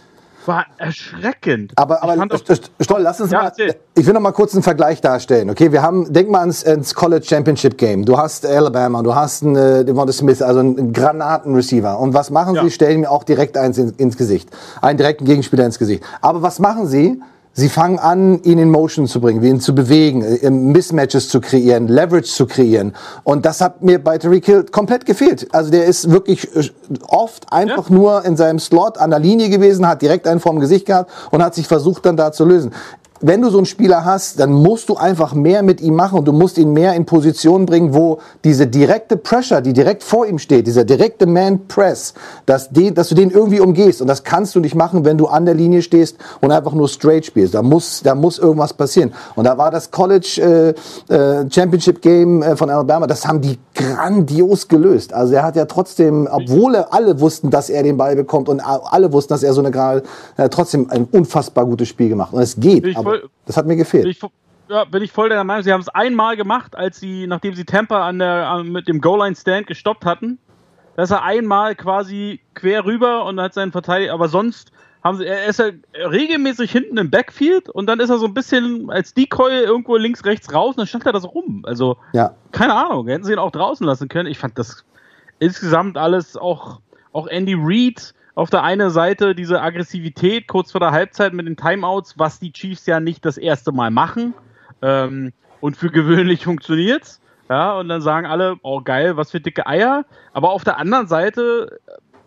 erschreckend. Aber Stoll, lass uns mal. Ich will noch mal kurz einen Vergleich darstellen. Okay, denk mal ins College Championship Game. Du hast Alabama, du hast einen Devonta Smith, also einen Granatenreceiver. Und was machen sie? Stellen mir auch direkt eins ins Gesicht. Einen direkten Gegenspieler ins Gesicht. Aber was machen sie? Sie fangen an, ihn in Motion zu bringen, ihn zu bewegen, Mismatches zu kreieren, Leverage zu kreieren. Und das hat mir bei Tyreek Hill komplett gefehlt. Also der ist wirklich oft einfach nur in seinem Slot an der Linie gewesen, hat direkt einen vorm Gesicht gehabt und hat sich versucht, dann da zu lösen. Wenn du so einen Spieler hast, dann musst du einfach mehr mit ihm machen und du musst ihn mehr in Positionen bringen, wo diese direkte Pressure, die direkt vor ihm steht, dieser direkte Man-Press, dass du den irgendwie umgehst. Und das kannst du nicht machen, wenn du an der Linie stehst und einfach nur straight spielst. Da muss irgendwas passieren. Und da war das College Championship Game von Alabama, das haben die grandios gelöst. Also er hat ja trotzdem, obwohl alle wussten, dass er den Ball bekommt und alle wussten, dass er so trotzdem ein unfassbar gutes Spiel gemacht. Und es geht. Das hat mir gefehlt. Bin ich voll der Meinung. Sie haben es einmal gemacht, nachdem sie Tampa mit dem Goal-Line-Stand gestoppt hatten. Da ist er einmal quasi quer rüber und hat seinen Verteidiger, aber sonst er ist ja regelmäßig hinten im Backfield und dann ist er so ein bisschen als Decoy irgendwo links, rechts raus und dann stand er da so rum. Also, keine Ahnung, hätten sie ihn auch draußen lassen können. Ich fand das insgesamt alles auch Andy Reid auf der einen Seite diese Aggressivität kurz vor der Halbzeit mit den Timeouts, was die Chiefs ja nicht das erste Mal machen. Und für gewöhnlich funktioniert's. Ja, und dann sagen alle, oh geil, was für dicke Eier. Aber auf der anderen Seite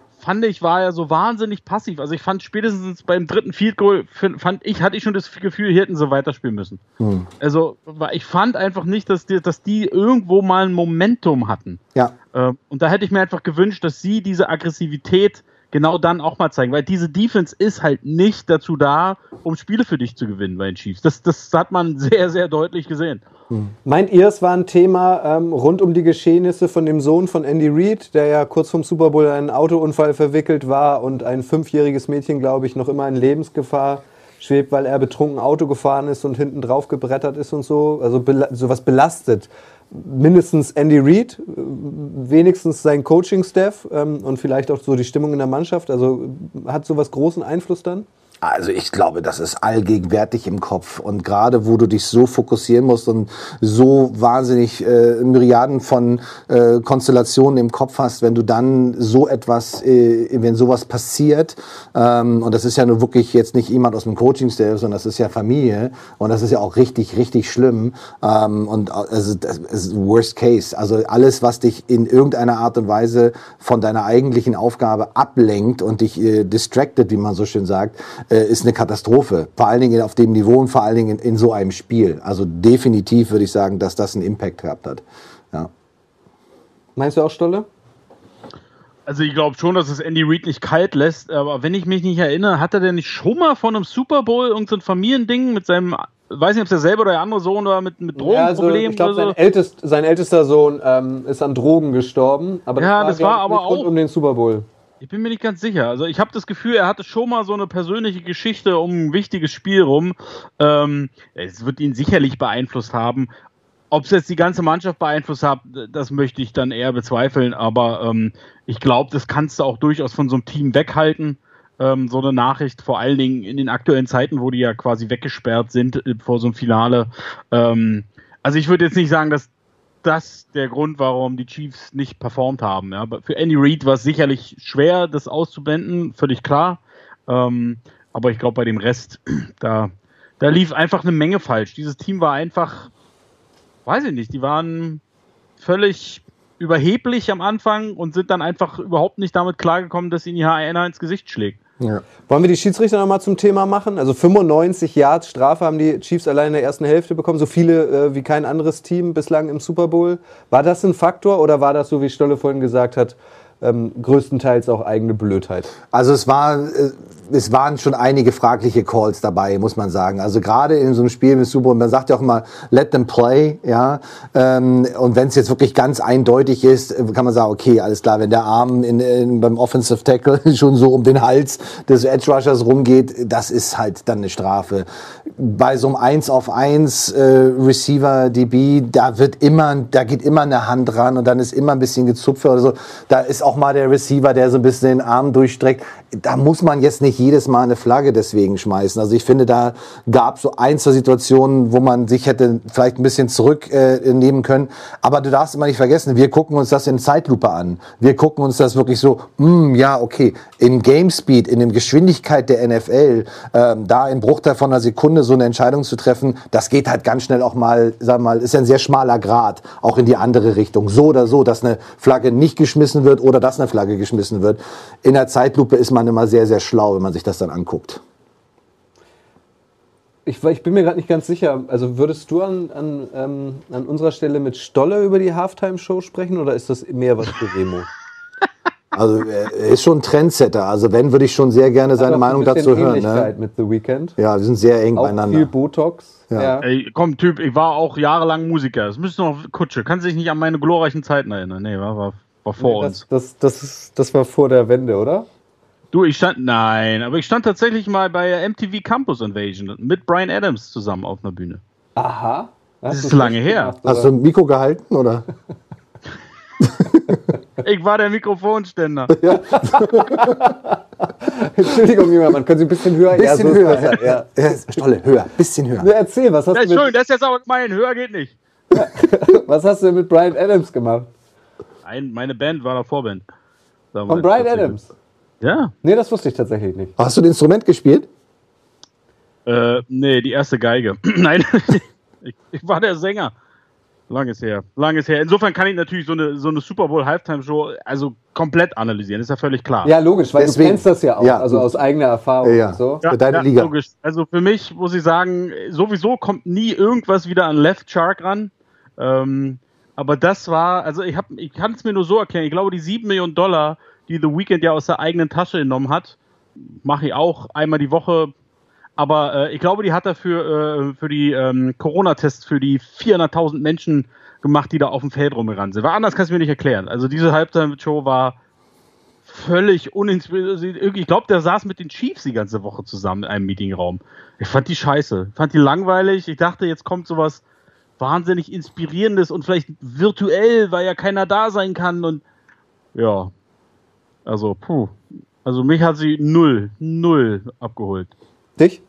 war er so wahnsinnig passiv. Also ich fand spätestens beim dritten Field Goal, hatte ich schon das Gefühl, hier hätten sie weiterspielen müssen. Also ich fand einfach nicht, dass die irgendwo mal ein Momentum hatten. Ja. Und da hätte ich mir einfach gewünscht, dass sie diese Aggressivität genau dann auch mal zeigen, weil diese Defense ist halt nicht dazu da, um Spiele für dich zu gewinnen bei den Chiefs. Das hat man sehr, sehr deutlich gesehen. Meint ihr, es war ein Thema rund um die Geschehnisse von dem Sohn von Andy Reid, der ja kurz vorm Super Bowl in einen Autounfall verwickelt war und ein 5-jähriges Mädchen, glaube ich, noch immer in Lebensgefahr schwebt, weil er betrunken Auto gefahren ist und hinten drauf gebrettert ist und so? Also sowas belastet mindestens Andy Reid, wenigstens sein Coaching-Staff und vielleicht auch so die Stimmung in der Mannschaft. Also hat sowas großen Einfluss dann? Also ich glaube, das ist allgegenwärtig im Kopf. Und gerade wo du dich so fokussieren musst und so wahnsinnig Myriaden von Konstellationen im Kopf hast, wenn du dann so etwas, wenn sowas passiert, und das ist ja nur wirklich jetzt nicht jemand aus dem Coaching-Staff, sondern das ist ja Familie und das ist ja auch richtig, richtig schlimm. Und also das ist Worst Case. Also alles, was dich in irgendeiner Art und Weise von deiner eigentlichen Aufgabe ablenkt und dich distracted, wie man so schön sagt, ist eine Katastrophe. Vor allen Dingen auf dem Niveau und vor allen Dingen in so einem Spiel. Also definitiv würde ich sagen, dass das einen Impact gehabt hat. Ja. Meinst du auch, Stolle? Also ich glaube schon, dass es Andy Reid nicht kalt lässt, aber wenn ich mich nicht erinnere, hat er denn nicht schon mal von einem Super Bowl irgendein Familiending mit seinem, weiß nicht, ob es der selber oder der andere Sohn war, mit Drogenproblemen? Ich glaube, sein ältester Sohn ist an Drogen gestorben, aber das war aber auch rund um den Super Bowl. Ich bin mir nicht ganz sicher. Also ich habe das Gefühl, er hatte schon mal so eine persönliche Geschichte um ein wichtiges Spiel rum. Es wird ihn sicherlich beeinflusst haben. Ob es jetzt die ganze Mannschaft beeinflusst hat, das möchte ich dann eher bezweifeln. Aber ich glaube, das kannst du auch durchaus von so einem Team weghalten. So eine Nachricht, vor allen Dingen in den aktuellen Zeiten, wo die ja quasi weggesperrt sind vor so einem Finale. Also ich würde jetzt nicht sagen, dass das der Grund, warum die Chiefs nicht performt haben. Ja. Für Andy Reid war es sicherlich schwer, das auszublenden, völlig klar. Aber ich glaube, bei dem Rest, da lief einfach eine Menge falsch. Dieses Team war einfach, weiß ich nicht, die waren völlig überheblich am Anfang und sind dann einfach überhaupt nicht damit klargekommen, dass ihnen die einer ins Gesicht schlägt. Ja. Wollen wir die Schiedsrichter nochmal zum Thema machen? Also 95 Yards Strafe haben die Chiefs allein in der ersten Hälfte bekommen, so viele wie kein anderes Team bislang im Super Bowl. War das ein Faktor oder war das, so wie Stolle vorhin gesagt hat, größtenteils auch eigene Blödheit? Also es waren schon einige fragliche Calls dabei, muss man sagen. Also gerade in so einem Spiel mit Super Bowl, man sagt ja auch immer, let them play, ja. Und wenn es jetzt wirklich ganz eindeutig ist, kann man sagen, okay, alles klar, wenn der Arm beim Offensive Tackle schon so um den Hals des Edge Rushers rumgeht, das ist halt dann eine Strafe. Bei so einem 1-auf-1 Receiver DB, da geht immer eine Hand ran und dann ist immer ein bisschen Gezupfe oder so. Da ist auch mal der Receiver, der so ein bisschen den Arm durchstreckt. Da muss man jetzt nicht jedes Mal eine Flagge deswegen schmeißen. Also ich finde, da gab es so ein, zwei Situationen, wo man sich hätte vielleicht ein bisschen zurücknehmen können. Aber du darfst immer nicht vergessen, wir gucken uns das in Zeitlupe an. Wir gucken uns das wirklich so, ja, okay, in Game Speed, in der Geschwindigkeit der NFL, da in Bruchteil von einer Sekunde so eine Entscheidung zu treffen, das geht halt ganz schnell auch mal, sag mal, ist ja ein sehr schmaler Grat, auch in die andere Richtung. So oder so, dass eine Flagge nicht geschmissen wird oder dass eine Flagge geschmissen wird. In der Zeitlupe ist man immer sehr, sehr schlau, wenn man sich das dann anguckt. Ich bin mir gerade nicht ganz sicher. Also würdest du an unserer Stelle mit Stolle über die Halftime-Show sprechen oder ist das mehr was für Remo? Also er ist schon ein Trendsetter. Also wenn, würde ich schon sehr gerne seine Meinung dazu hören. Ne? Mit The Weeknd. Ja, wir sind sehr eng auch beieinander. Viel Botox. Ja. Ey, komm, Typ, ich war auch jahrelang Musiker. Das müsste noch Kutsche. Kann sich nicht an meine glorreichen Zeiten erinnern. Nee, war vor uns. Das war vor der Wende, oder? Du, ich stand tatsächlich mal bei MTV Campus Invasion mit Bryan Adams zusammen auf einer Bühne. Aha. Das ist lange her. Hast du ein Mikro gehalten, oder? Ich war der Mikrofonständer. Ja. Entschuldigung, junger Mann, können Sie ein bisschen höher? Bisschen so höher. Ja. Stolle, höher. Bisschen höher. Ja, erzähl, was hast Das du ist schön, das ist jetzt aber gemein. Höher geht nicht. Was hast du denn mit Bryan Adams gemacht? Meine Band war der Vorband. Von Bryan Adams? Ja. Nee, das wusste ich tatsächlich nicht. Hast du ein Instrument gespielt? Nee, die erste Geige. Nein, ich war der Sänger. Langes her. Insofern kann ich natürlich so eine Super Bowl Halftime Show also komplett analysieren, ist ja völlig klar. Ja, logisch, weil Deswegen, du kennst das ja auch, also aus eigener Erfahrung. Ja. Und so. Ja, Deine Liga. Logisch. Also für mich muss ich sagen, sowieso kommt nie irgendwas wieder an Left Shark ran. Aber das war, also ich kann es mir nur so erklären, ich glaube die $7 Millionen, die The Weeknd ja aus der eigenen Tasche genommen hat, mache ich auch einmal die Woche. Aber ich glaube, die hat er für die Corona-Tests für die 400.000 Menschen gemacht, die da auf dem Feld rumgerannt sind. Weil anders kann ich mir nicht erklären. Also diese Halbzeit-Show war völlig uninspiriert. Ich glaube, der saß mit den Chiefs die ganze Woche zusammen in einem Meetingraum. Ich fand die scheiße. Ich fand die langweilig. Ich dachte, jetzt kommt sowas wahnsinnig Inspirierendes und vielleicht virtuell, weil ja keiner da sein kann. Und ja, also Also mich hat sie null abgeholt. Dich?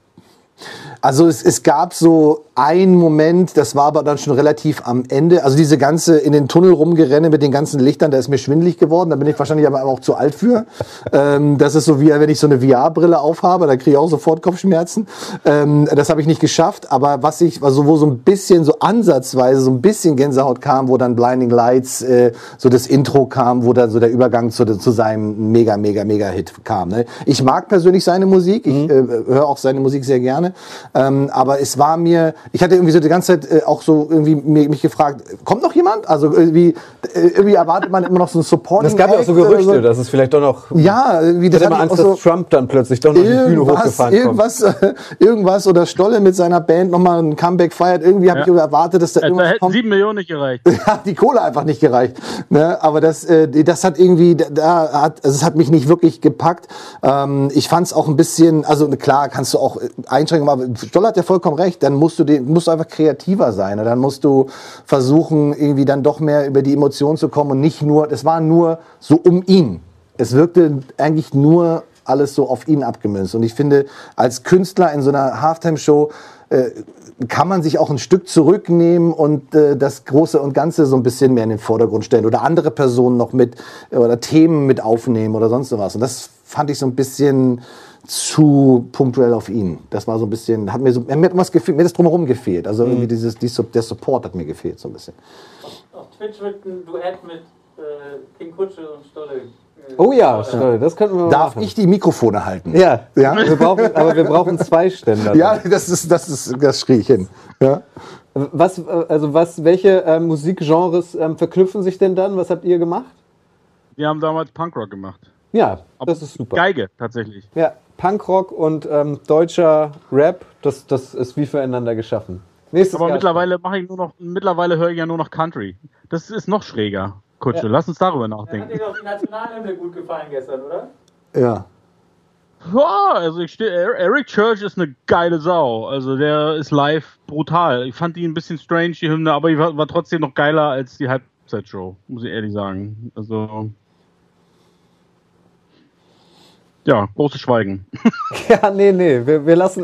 Also es gab so einen Moment, das war aber dann schon relativ am Ende, also diese ganze in den Tunnel rumgerenne mit den ganzen Lichtern, da ist mir schwindelig geworden, da bin ich wahrscheinlich aber auch zu alt für. Das ist so wie, wenn ich so eine VR-Brille aufhabe, da kriege ich auch sofort Kopfschmerzen. Das habe ich nicht geschafft, aber wo so ein bisschen, so ansatzweise so ein bisschen Gänsehaut kam, wo dann Blinding Lights, so das Intro kam, wo dann so der Übergang zu seinem mega Hit kam. Ne? Ich mag persönlich seine Musik, ich höre auch seine Musik sehr gerne. Aber es war mir, ich hatte irgendwie so die ganze Zeit auch so irgendwie mich gefragt, kommt noch jemand? Also irgendwie erwartet man immer noch so ein Supporting. Es gab ja auch so Gerüchte, dass es vielleicht doch noch. Ja, irgendwie das hatte man Angst, so, dass Trump dann plötzlich doch noch die Bühne hochgefahren kommt. Irgendwas oder Stolle mit seiner Band nochmal ein Comeback feiert. Irgendwie habe ich erwartet, dass da irgendwas hätten kommt. 7 Millionen nicht gereicht. Ja, die Kohle einfach nicht gereicht. Ne? Aber das hat irgendwie, es hat mich nicht wirklich gepackt. Ich fand es auch ein bisschen, also klar kannst du auch einschränken, aber Stolle hat ja vollkommen recht, dann musst du einfach kreativer sein. Und dann musst du versuchen, irgendwie dann doch mehr über die Emotionen zu kommen und nicht nur, das war nur so um ihn. Es wirkte eigentlich nur alles so auf ihn abgemünzt. Und ich finde, als Künstler in so einer Halftime-Show kann man sich auch ein Stück zurücknehmen und das Große und Ganze so ein bisschen mehr in den Vordergrund stellen oder andere Personen noch mit oder Themen mit aufnehmen oder sonst was. Und das fand ich so ein bisschen zu punktuell auf ihn. Das war so ein bisschen, mir hat was gefehlt, mir hat das drumherum gefehlt. Also irgendwie der Support hat mir gefehlt so ein bisschen. Auf Twitch wird ein Duett mit King Kutsche und Stolle Oh ja, das könnten wir mal Darf machen. ich die Mikrofone halten? Ja, Ja? wir brauchen 2 Ständer. Ja, das schrie ich hin. Ja. Welche Musikgenres verknüpfen sich denn dann? Was habt ihr gemacht? Wir haben damals Punkrock gemacht. Ja, das ist super. Geige, tatsächlich. Ja, Punkrock und deutscher Rap, das ist wie füreinander geschaffen. Nächstes Aber Jahr. mittlerweile höre ich ja nur noch Country. Das ist noch schräger. Kutsche, lass uns darüber nachdenken. Hat dir doch die Nationalhymne gut gefallen gestern, oder? Ja. Ja, also Eric Church ist eine geile Sau. Also der ist live brutal. Ich fand die ein bisschen strange, die Hymne, aber die war trotzdem noch geiler als die Halbzeitshow, muss ich ehrlich sagen. Also ja, großes Schweigen. Ja, nee, wir lassen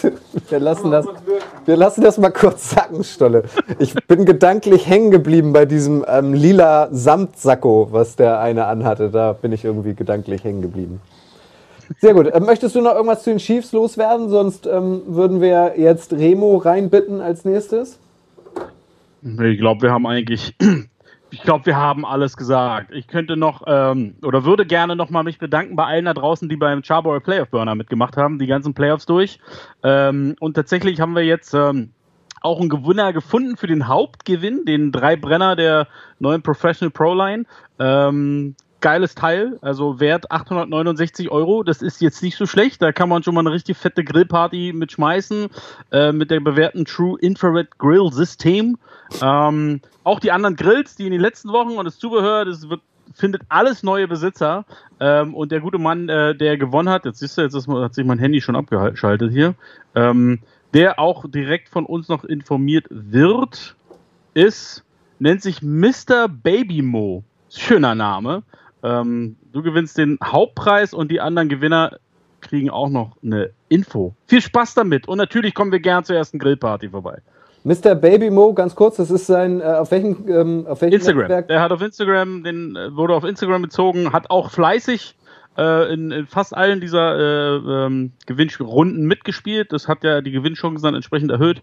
das mal kurz sacken, Stolle. Ich bin gedanklich hängen geblieben bei diesem lila Samtsacko, was der eine anhatte. Da bin ich irgendwie gedanklich hängen geblieben. Sehr gut. Möchtest du noch irgendwas zu den Chiefs loswerden? Sonst würden wir jetzt Remo reinbitten als nächstes. Ich glaube, wir haben alles gesagt. Ich könnte noch oder würde gerne noch mal mich bedanken bei allen da draußen, die beim Charborough Playoff Burner mitgemacht haben, die ganzen Playoffs durch. Und tatsächlich haben wir jetzt auch einen Gewinner gefunden für den Hauptgewinn, den 3 Brenner der neuen Professional Pro Line. Geiles Teil, also wert 869 €. Das ist jetzt nicht so schlecht. Da kann man schon mal eine richtig fette Grillparty mit schmeißen, mit der bewährten True Infrared Grill System. Auch die anderen Grills, die in den letzten Wochen und das Zubehör, findet alles neue Besitzer. Und der gute Mann, der gewonnen hat, jetzt siehst du, hat sich mein Handy schon abgeschaltet hier, der auch direkt von uns noch informiert wird, nennt sich Mr. Baby Mo. Schöner Name. Du gewinnst den Hauptpreis und die anderen Gewinner kriegen auch noch eine Info. Viel Spaß damit und natürlich kommen wir gern zur ersten Grillparty vorbei. Mr. Baby Mo, ganz kurz, das ist sein, auf welchem Instagram. Netzwerk? Der hat auf Instagram, wurde auf Instagram bezogen, hat auch fleißig in fast allen dieser Gewinnrunden mitgespielt. Das hat ja die Gewinnchancen dann entsprechend erhöht.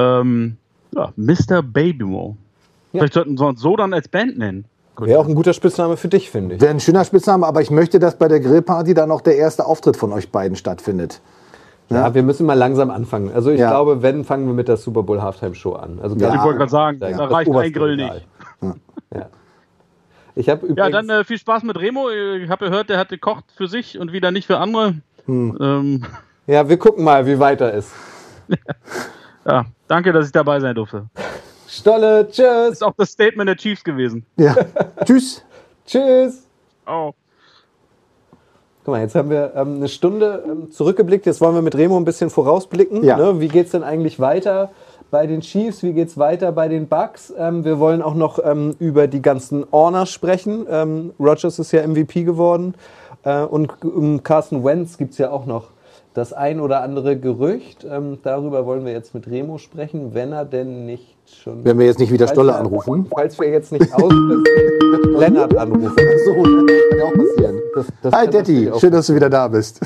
Mr. Baby Mo. Ja. Vielleicht sollten wir uns so dann als Band nennen. Wäre auch ein guter Spitzname für dich, finde ich. Wäre ein schöner Spitzname, aber ich möchte, dass bei der Grillparty dann noch der erste Auftritt von euch beiden stattfindet. Ja, wir müssen mal langsam anfangen. Also ich glaube, fangen wir mit der Super Bowl Halftime Show an. Also ich wollte gerade sagen, da reicht ein Grill nicht. Ja. Ich habe übrigens dann viel Spaß mit Remo. Ich habe gehört, der hat gekocht für sich und wieder nicht für andere. Ja, wir gucken mal, wie weit er ist. Ja, danke, dass ich dabei sein durfte. Stolle, tschüss. Das ist auch das Statement der Chiefs gewesen. Ja, tschüss. Tschüss. Oh. Guck mal, jetzt haben wir eine Stunde zurückgeblickt. Jetzt wollen wir mit Remo ein bisschen vorausblicken. Ja. Ne? Wie geht es denn eigentlich weiter bei den Chiefs? Wie geht es weiter bei den Bucks? Wir wollen auch noch über die ganzen Honors sprechen. Rodgers ist ja MVP geworden. Und um Carson Wentz gibt es ja auch noch das ein oder andere Gerücht. Darüber wollen wir jetzt mit Remo sprechen, wenn er denn nicht schon... Wenn wir jetzt nicht wieder Stolle anrufen. Falls wir jetzt nicht Lennart anrufen. So, das kann ja auch passieren. Hi Daddy, schön, dass du wieder da bist.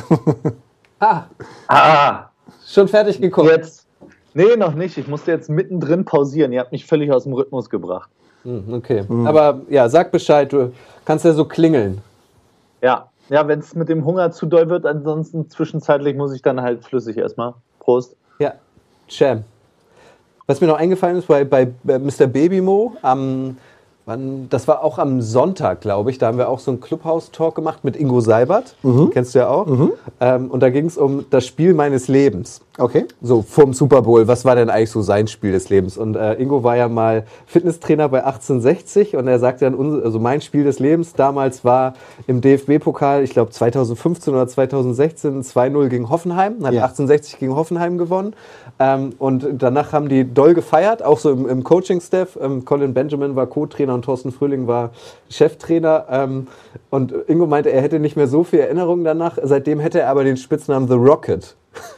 Schon fertig gekocht? Jetzt. Nee, noch nicht. Ich musste jetzt mittendrin pausieren. Ihr habt mich völlig aus dem Rhythmus gebracht. Okay, aber ja, sag Bescheid, du kannst ja so klingeln. Ja, wenn es mit dem Hunger zu doll wird, ansonsten zwischenzeitlich muss ich dann halt flüssig erstmal. Prost. Ja, Cham. Was mir noch eingefallen ist, bei Mr. Baby Mo, das war auch am Sonntag, glaube ich, da haben wir auch so einen Clubhouse-Talk gemacht mit Ingo Seibert, kennst du ja auch. Und da ging es um das Spiel meines Lebens. Okay. So vorm Super Bowl, was war denn eigentlich so sein Spiel des Lebens? Und Ingo war ja mal Fitnesstrainer bei 1860 und er sagte dann, also mein Spiel des Lebens damals war im DFB-Pokal, ich glaube 2015 oder 2016, 2-0 gegen Hoffenheim, hat 1860 gegen Hoffenheim gewonnen. Und danach haben die doll gefeiert, auch so im Coaching-Staff. Colin Benjamin war Co-Trainer und Thorsten Fröhling war Cheftrainer. Und Ingo meinte, er hätte nicht mehr so viel Erinnerungen danach. Seitdem hätte er aber den Spitznamen The Rocket.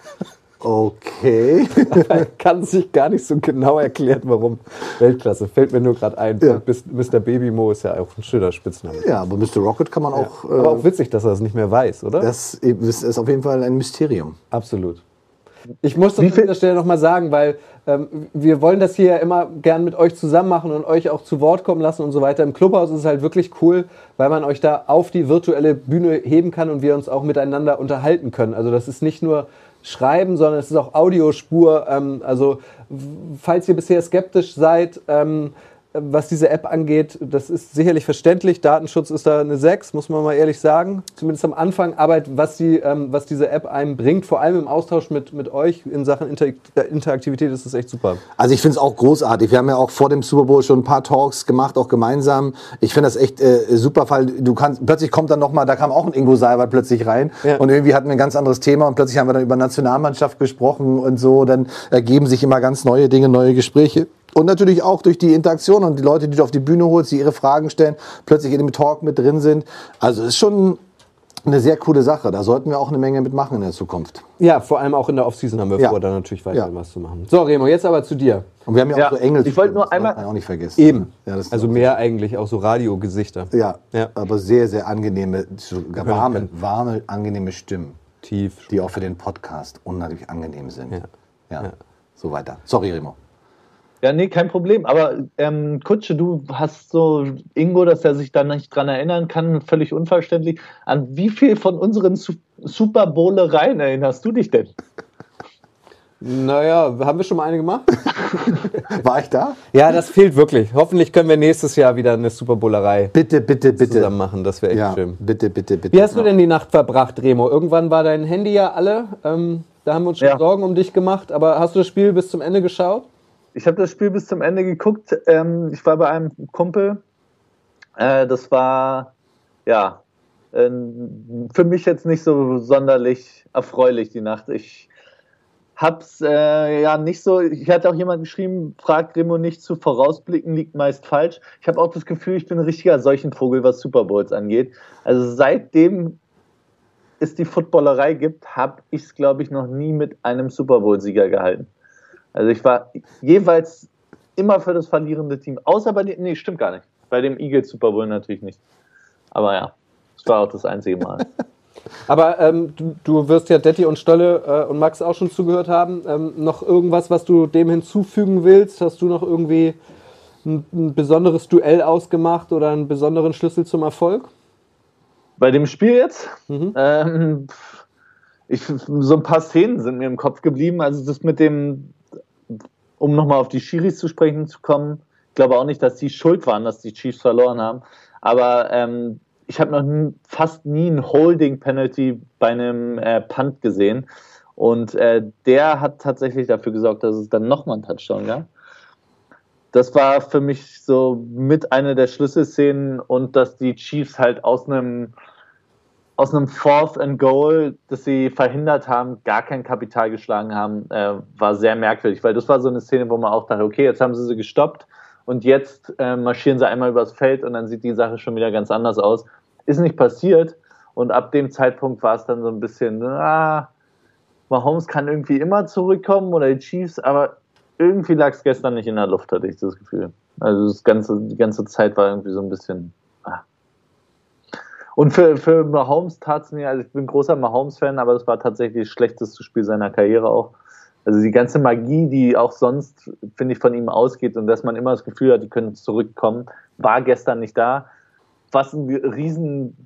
Okay. Er kann sich gar nicht so genau erklären, warum. Weltklasse, fällt mir nur gerade ein. Ja. Mr. Baby Mo ist ja auch ein schöner Spitzname. Ja, aber Mr. Rocket kann man auch... Aber auch witzig, dass er es nicht mehr weiß, oder? Das ist auf jeden Fall ein Mysterium. Absolut. Ich muss das an dieser Stelle nochmal sagen, weil wir wollen das hier ja immer gern mit euch zusammen machen und euch auch zu Wort kommen lassen und so weiter. Im Clubhaus ist es halt wirklich cool, weil man euch da auf die virtuelle Bühne heben kann und wir uns auch miteinander unterhalten können. Also das ist nicht nur Schreiben, sondern es ist auch Audiospur. Also falls ihr bisher skeptisch seid, was diese App angeht, das ist sicherlich verständlich. Datenschutz ist da eine 6, muss man mal ehrlich sagen. Zumindest am Anfang. Aber was diese App einem bringt, vor allem im Austausch mit euch in Sachen Interaktivität, ist das echt super. Also ich finde es auch großartig. Wir haben ja auch vor dem Super Bowl schon ein paar Talks gemacht, auch gemeinsam. Ich finde das echt super, weil plötzlich kommt dann nochmal, da kam auch ein Ingo Seibert plötzlich rein. Ja. Und irgendwie hatten wir ein ganz anderes Thema und plötzlich haben wir dann über Nationalmannschaft gesprochen und so. Dann ergeben sich immer ganz neue Dinge, neue Gespräche. Und natürlich auch durch die Interaktion und die Leute, die du auf die Bühne holst, die ihre Fragen stellen, plötzlich in dem Talk mit drin sind. Also es ist schon eine sehr coole Sache. Da sollten wir auch eine Menge mitmachen in der Zukunft. Ja, vor allem auch in der Offseason haben wir vor, da natürlich weiter was zu machen. So, Remo, jetzt aber zu dir. Und wir haben ja auch so Engel. Ich wollte nur einmal auch nicht vergessen. Eben. Ja, das also mehr eigentlich auch so Radiogesichter. Ja, aber sehr, sehr angenehme, warme, angenehme Stimmen. Tief. Die auch für den Podcast unheimlich angenehm sind. Ja. So weiter. Sorry, Remo. Ja, nee, kein Problem. Aber Kutsche, du hast so Ingo, dass er sich da nicht dran erinnern kann, völlig unverständlich. An wie viel von unseren Super Bowlereien erinnerst du dich denn? Naja, haben wir schon mal eine gemacht? War ich da? Ja, das fehlt wirklich. Hoffentlich können wir nächstes Jahr wieder eine Super Bowlerei bitte zusammen machen. Das wäre echt schön. Bitte. Wie hast du denn die Nacht verbracht, Remo? Irgendwann war dein Handy ja alle. Da haben wir uns schon Sorgen um dich gemacht. Aber hast du das Spiel bis zum Ende geschaut? Ich habe das Spiel bis zum Ende geguckt. Ich war bei einem Kumpel. Das war, für mich jetzt nicht so sonderlich erfreulich, die Nacht. Ich hab's nicht so. Ich hatte auch jemand geschrieben, fragt Remo nicht zu vorausblicken, liegt meist falsch. Ich habe auch das Gefühl, ich bin ein richtiger Seuchenvogel, was Super Bowls angeht. Also seitdem es die Footballerei gibt, habe ich es, glaube ich, noch nie mit einem Super Bowl-Sieger gehalten. Also ich war jeweils immer für das verlierende Team, außer bei dem, nee, stimmt gar nicht, bei dem Eagles Super Bowl natürlich nicht. Aber ja, das war auch das einzige Mal. Aber du wirst ja Detti und Stolle und Max auch schon zugehört haben. Noch irgendwas, was du dem hinzufügen willst? Hast du noch irgendwie ein besonderes Duell ausgemacht oder einen besonderen Schlüssel zum Erfolg? Bei dem Spiel jetzt? So ein paar Szenen sind mir im Kopf geblieben. Also das mit dem, um nochmal auf die Schiris zu sprechen zu kommen, ich glaube auch nicht, dass die schuld waren, dass die Chiefs verloren haben. Aber ich habe noch fast nie ein Holding-Penalty bei einem Punt gesehen. Und der hat tatsächlich dafür gesorgt, dass es dann nochmal einen Touchdown gab. Das war für mich so mit einer der Schlüsselszenen, und dass die Chiefs halt aus einem 4th and Goal, das sie verhindert haben, gar kein Kapital geschlagen haben, war sehr merkwürdig, weil das war so eine Szene, wo man auch dachte, okay, jetzt haben sie gestoppt und jetzt marschieren sie einmal übers Feld und dann sieht die Sache schon wieder ganz anders aus. Ist nicht passiert, und ab dem Zeitpunkt war es dann so ein bisschen, Mahomes kann irgendwie immer zurückkommen oder die Chiefs, aber irgendwie lag es gestern nicht in der Luft, hatte ich das Gefühl. Also die ganze Zeit war irgendwie so ein bisschen... Und für Mahomes tat es mir, also ich bin großer Mahomes-Fan, aber das war tatsächlich das schlechteste Spiel seiner Karriere auch. Also die ganze Magie, die auch sonst, finde ich, von ihm ausgeht und dass man immer das Gefühl hat, die können zurückkommen, war gestern nicht da. Was ein riesen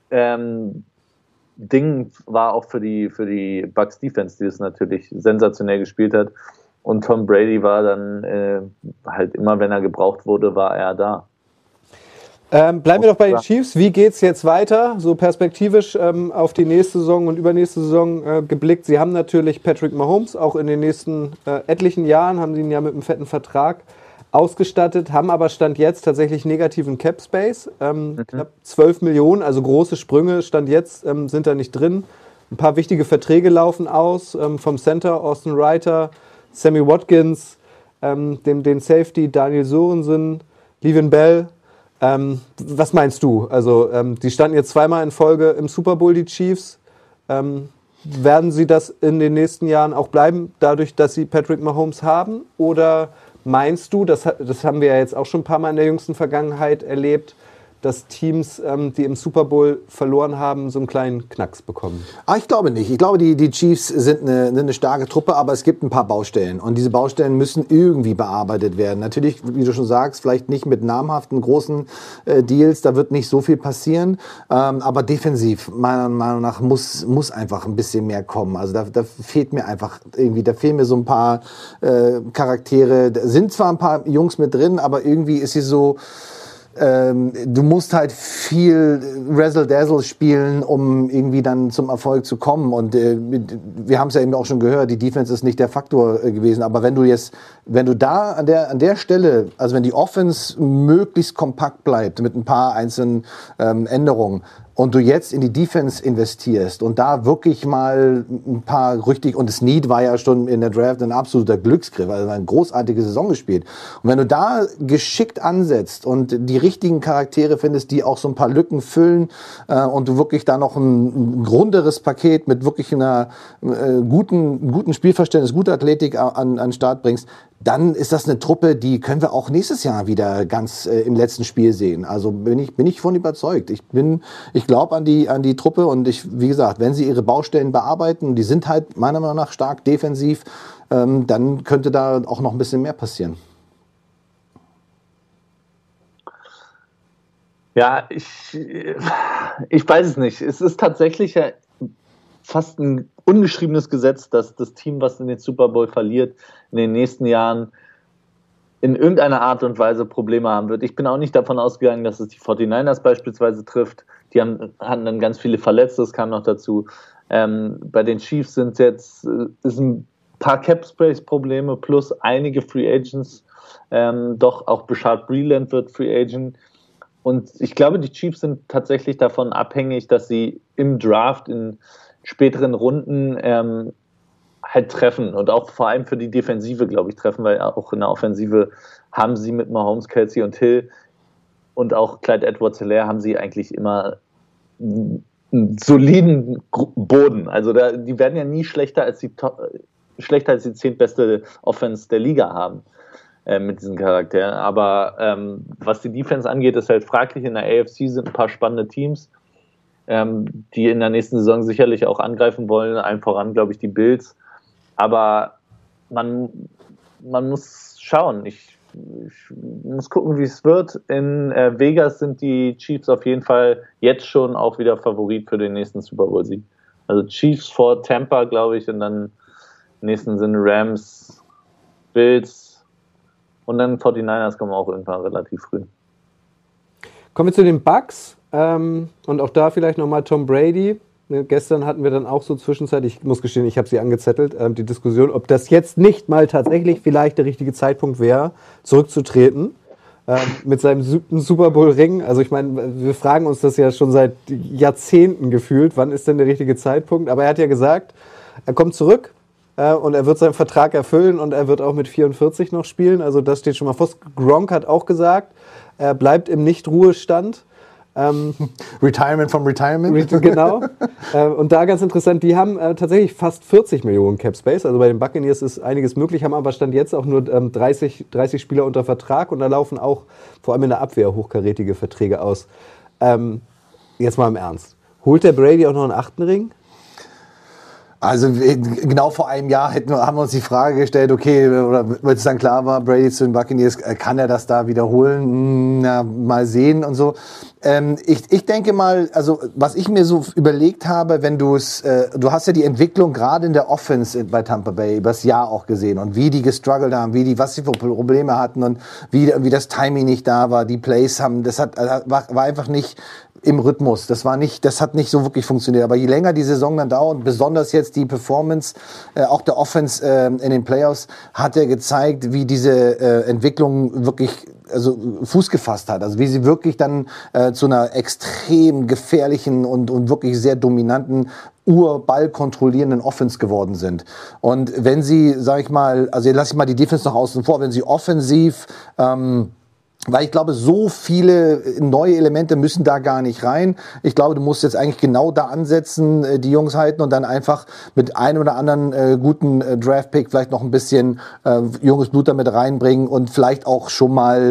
Ding war auch für die Bucs Defense, die es natürlich sensationell gespielt hat. Und Tom Brady war dann halt immer, wenn er gebraucht wurde, war er da. Bleiben wir doch bei den Chiefs. Wie geht's jetzt weiter? So perspektivisch auf die nächste Saison und übernächste Saison geblickt. Sie haben natürlich Patrick Mahomes, auch in den nächsten etlichen Jahren haben sie ihn ja mit einem fetten Vertrag ausgestattet, haben aber Stand jetzt tatsächlich negativen Cap Space. Knapp 12 Millionen, also große Sprünge Stand jetzt sind da nicht drin. Ein paar wichtige Verträge laufen aus, vom Center Austin Reiter, Sammy Watkins, den Safety Daniel Sorensen, Le'Veon Bell. Was meinst du? Also, die standen jetzt zweimal in Folge im Super Bowl, die Chiefs. Werden sie das in den nächsten Jahren auch bleiben, dadurch, dass sie Patrick Mahomes haben? Oder meinst du, das haben wir ja jetzt auch schon ein paar Mal in der jüngsten Vergangenheit erlebt, dass Teams, die im Super Bowl verloren haben, so einen kleinen Knacks bekommen? Ich glaube nicht. Ich glaube, die Chiefs sind eine starke Truppe, aber es gibt ein paar Baustellen. Und diese Baustellen müssen irgendwie bearbeitet werden. Natürlich, wie du schon sagst, vielleicht nicht mit namhaften großen Deals, da wird nicht so viel passieren. Aber defensiv, meiner Meinung nach, muss einfach ein bisschen mehr kommen. Also da fehlt mir einfach irgendwie, da fehlen mir so ein paar Charaktere. Da sind zwar ein paar Jungs mit drin, aber irgendwie ist sie so... du musst halt viel Razzle-Dazzle spielen, um irgendwie dann zum Erfolg zu kommen. Und wir haben es ja eben auch schon gehört, die Defense ist nicht der Faktor gewesen. Aber wenn du da an der Stelle, also wenn die Offense möglichst kompakt bleibt mit ein paar einzelnen Änderungen, und du jetzt in die Defense investierst und da wirklich mal ein paar und Snead war ja schon in der Draft ein absoluter Glücksgriff, also eine großartige Saison gespielt. Und wenn du da geschickt ansetzt und die richtigen Charaktere findest, die auch so ein paar Lücken füllen und du wirklich da noch ein runderes Paket mit wirklich einer guten Spielverständnis, guter Athletik an Start bringst, dann ist das eine Truppe, die können wir auch nächstes Jahr wieder ganz im letzten Spiel sehen. Also bin ich von überzeugt. Ich glaube an die Truppe und wie gesagt, wenn sie ihre Baustellen bearbeiten, die sind halt meiner Meinung nach stark defensiv, dann könnte da auch noch ein bisschen mehr passieren. Ja, ich weiß es nicht. Es ist tatsächlich ja fast ein ungeschriebenes Gesetz, dass das Team, was in den Super Bowl verliert, in den nächsten Jahren in irgendeiner Art und Weise Probleme haben wird. Ich bin auch nicht davon ausgegangen, dass es die 49ers beispielsweise trifft. Die hatten dann ganz viele Verletzte, das kam noch dazu. Bei den Chiefs ist ein paar Cap-Space-Probleme plus einige Free Agents. Doch auch Bashard Breeland wird Free Agent. Und ich glaube, die Chiefs sind tatsächlich davon abhängig, dass sie im Draft in späteren Runden halt treffen und auch vor allem für die Defensive, glaube ich, treffen, weil auch in der Offensive haben sie mit Mahomes, Kelsey und Hill und auch Clyde Edwards-Helaire haben sie eigentlich immer einen soliden Boden. Also die werden ja nie schlechter als die 10. beste Offense der Liga haben mit diesen Charakteren. Aber was die Defense angeht, ist halt fraglich. In der AFC sind ein paar spannende Teams, die in der nächsten Saison sicherlich auch angreifen wollen. Allen voran, glaube ich, die Bills. Aber man muss schauen. Ich muss gucken, wie es wird. In Vegas sind die Chiefs auf jeden Fall jetzt schon auch wieder Favorit für den nächsten Super Bowl-Sieg. Also Chiefs vor Tampa, glaube ich, und dann im nächsten Sinne Rams, Bills und dann 49ers kommen auch irgendwann relativ früh. Kommen wir zu den Bucks. Und auch da vielleicht nochmal Tom Brady. Gestern hatten wir dann auch so zwischenzeitlich, ich muss gestehen, ich habe sie angezettelt, die Diskussion, ob das jetzt nicht mal tatsächlich vielleicht der richtige Zeitpunkt wäre, zurückzutreten mit seinem Super Bowl-Ring. Also ich meine, wir fragen uns das ja schon seit Jahrzehnten gefühlt, wann ist denn der richtige Zeitpunkt? Aber er hat ja gesagt, er kommt zurück und er wird seinen Vertrag erfüllen und er wird auch mit 44 noch spielen. Also das steht schon mal fest. Gronk hat auch gesagt, er bleibt im Nicht-Ruhestand. Retirement vom Retirement. Genau. Und da ganz interessant, die haben tatsächlich fast 40 Millionen Cap Space. Also bei den Buccaneers ist einiges möglich, haben aber Stand jetzt auch nur 30 Spieler unter Vertrag und da laufen auch vor allem in der Abwehr hochkarätige Verträge aus. Jetzt mal im Ernst. Holt der Brady auch noch einen 8. Ring? Also genau vor einem Jahr haben wir uns die Frage gestellt, okay, oder als es dann klar war, Brady zu den Buccaneers, kann er das da wiederholen? Na, mal sehen und so. Ich denke mal, also was ich mir so überlegt habe, wenn du hast ja die Entwicklung gerade in der Offense bei Tampa Bay übers Jahr auch gesehen und wie die gestruggelt haben, was sie für Probleme hatten und wie das Timing nicht da war, die Plays war einfach nicht im Rhythmus. Das hat nicht so wirklich funktioniert. Aber je länger die Saison dann dauert, besonders jetzt die Performance, auch der Offense in den Playoffs, hat er gezeigt, wie diese Entwicklung wirklich Fuß gefasst hat. Also wie sie wirklich dann zu einer extrem gefährlichen und wirklich sehr dominanten Urball kontrollierenden Offense geworden sind. Und wenn sie, sag ich mal, also lass ich mal die Defense noch außen vor, wenn sie offensiv weil ich glaube, so viele neue Elemente müssen da gar nicht rein. Ich glaube, du musst jetzt eigentlich genau da ansetzen, die Jungs halten und dann einfach mit einem oder anderen guten Draft-Pick vielleicht noch ein bisschen junges Blut damit reinbringen und vielleicht auch schon mal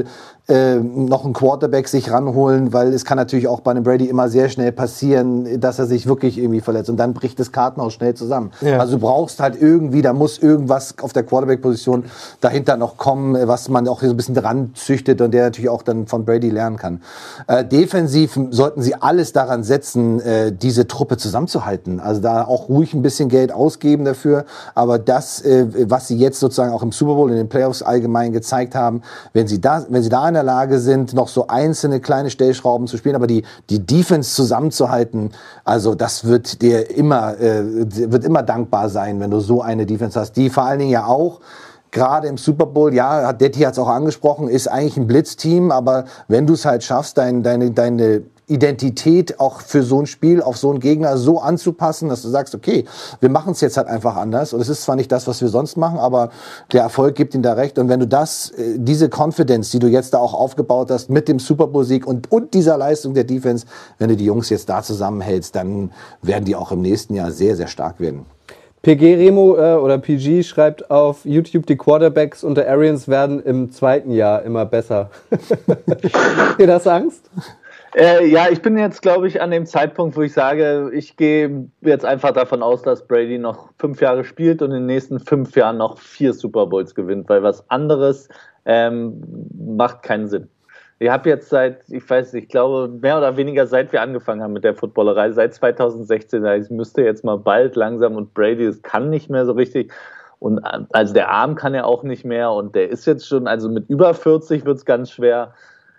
noch einen Quarterback sich ranholen, weil es kann natürlich auch bei einem Brady immer sehr schnell passieren, dass er sich wirklich irgendwie verletzt und dann bricht das Kartenhaus schnell zusammen. Ja. Also du brauchst halt irgendwie, da muss irgendwas auf der Quarterback-Position dahinter noch kommen, was man auch so ein bisschen dran züchtet und der natürlich auch dann von Brady lernen kann. Defensiv sollten sie alles daran setzen, diese Truppe zusammenzuhalten. Also da auch ruhig ein bisschen Geld ausgeben dafür, aber das, was sie jetzt sozusagen auch im Super Bowl, in den Playoffs allgemein gezeigt haben, wenn sie da in der Lage sind, noch so einzelne kleine Stellschrauben zu spielen, aber die Defense zusammenzuhalten, also das wird dir immer dankbar sein, wenn du so eine Defense hast, die vor allen Dingen ja auch gerade im Super Bowl, ja, Detti hat es auch angesprochen, ist eigentlich ein Blitzteam, aber wenn du es halt schaffst, deine Identität auch für so ein Spiel auf so einen Gegner so anzupassen, dass du sagst, okay, wir machen es jetzt halt einfach anders und es ist zwar nicht das, was wir sonst machen, aber der Erfolg gibt ihnen da recht und wenn du diese Confidence, die du jetzt da auch aufgebaut hast mit dem Super Bowl Sieg und dieser Leistung der Defense, wenn du die Jungs jetzt da zusammenhältst, dann werden die auch im nächsten Jahr sehr, sehr stark werden. PG Remo oder PG schreibt auf YouTube, die Quarterbacks unter Arians werden im zweiten Jahr immer besser. Macht dir das Angst? Ja, ich bin jetzt, glaube ich, an dem Zeitpunkt, wo ich sage, ich gehe jetzt einfach davon aus, dass Brady noch 5 Jahre spielt und in den nächsten 5 Jahren noch 4 Super Bowls gewinnt, weil was anderes macht keinen Sinn. Ich habe jetzt ich glaube, mehr oder weniger seit wir angefangen haben mit der Footballerei, seit 2016, ich müsste jetzt mal bald langsam und Brady, das kann nicht mehr so richtig. Und also der Arm kann ja auch nicht mehr und der ist jetzt schon, also mit über 40 wird es ganz schwer.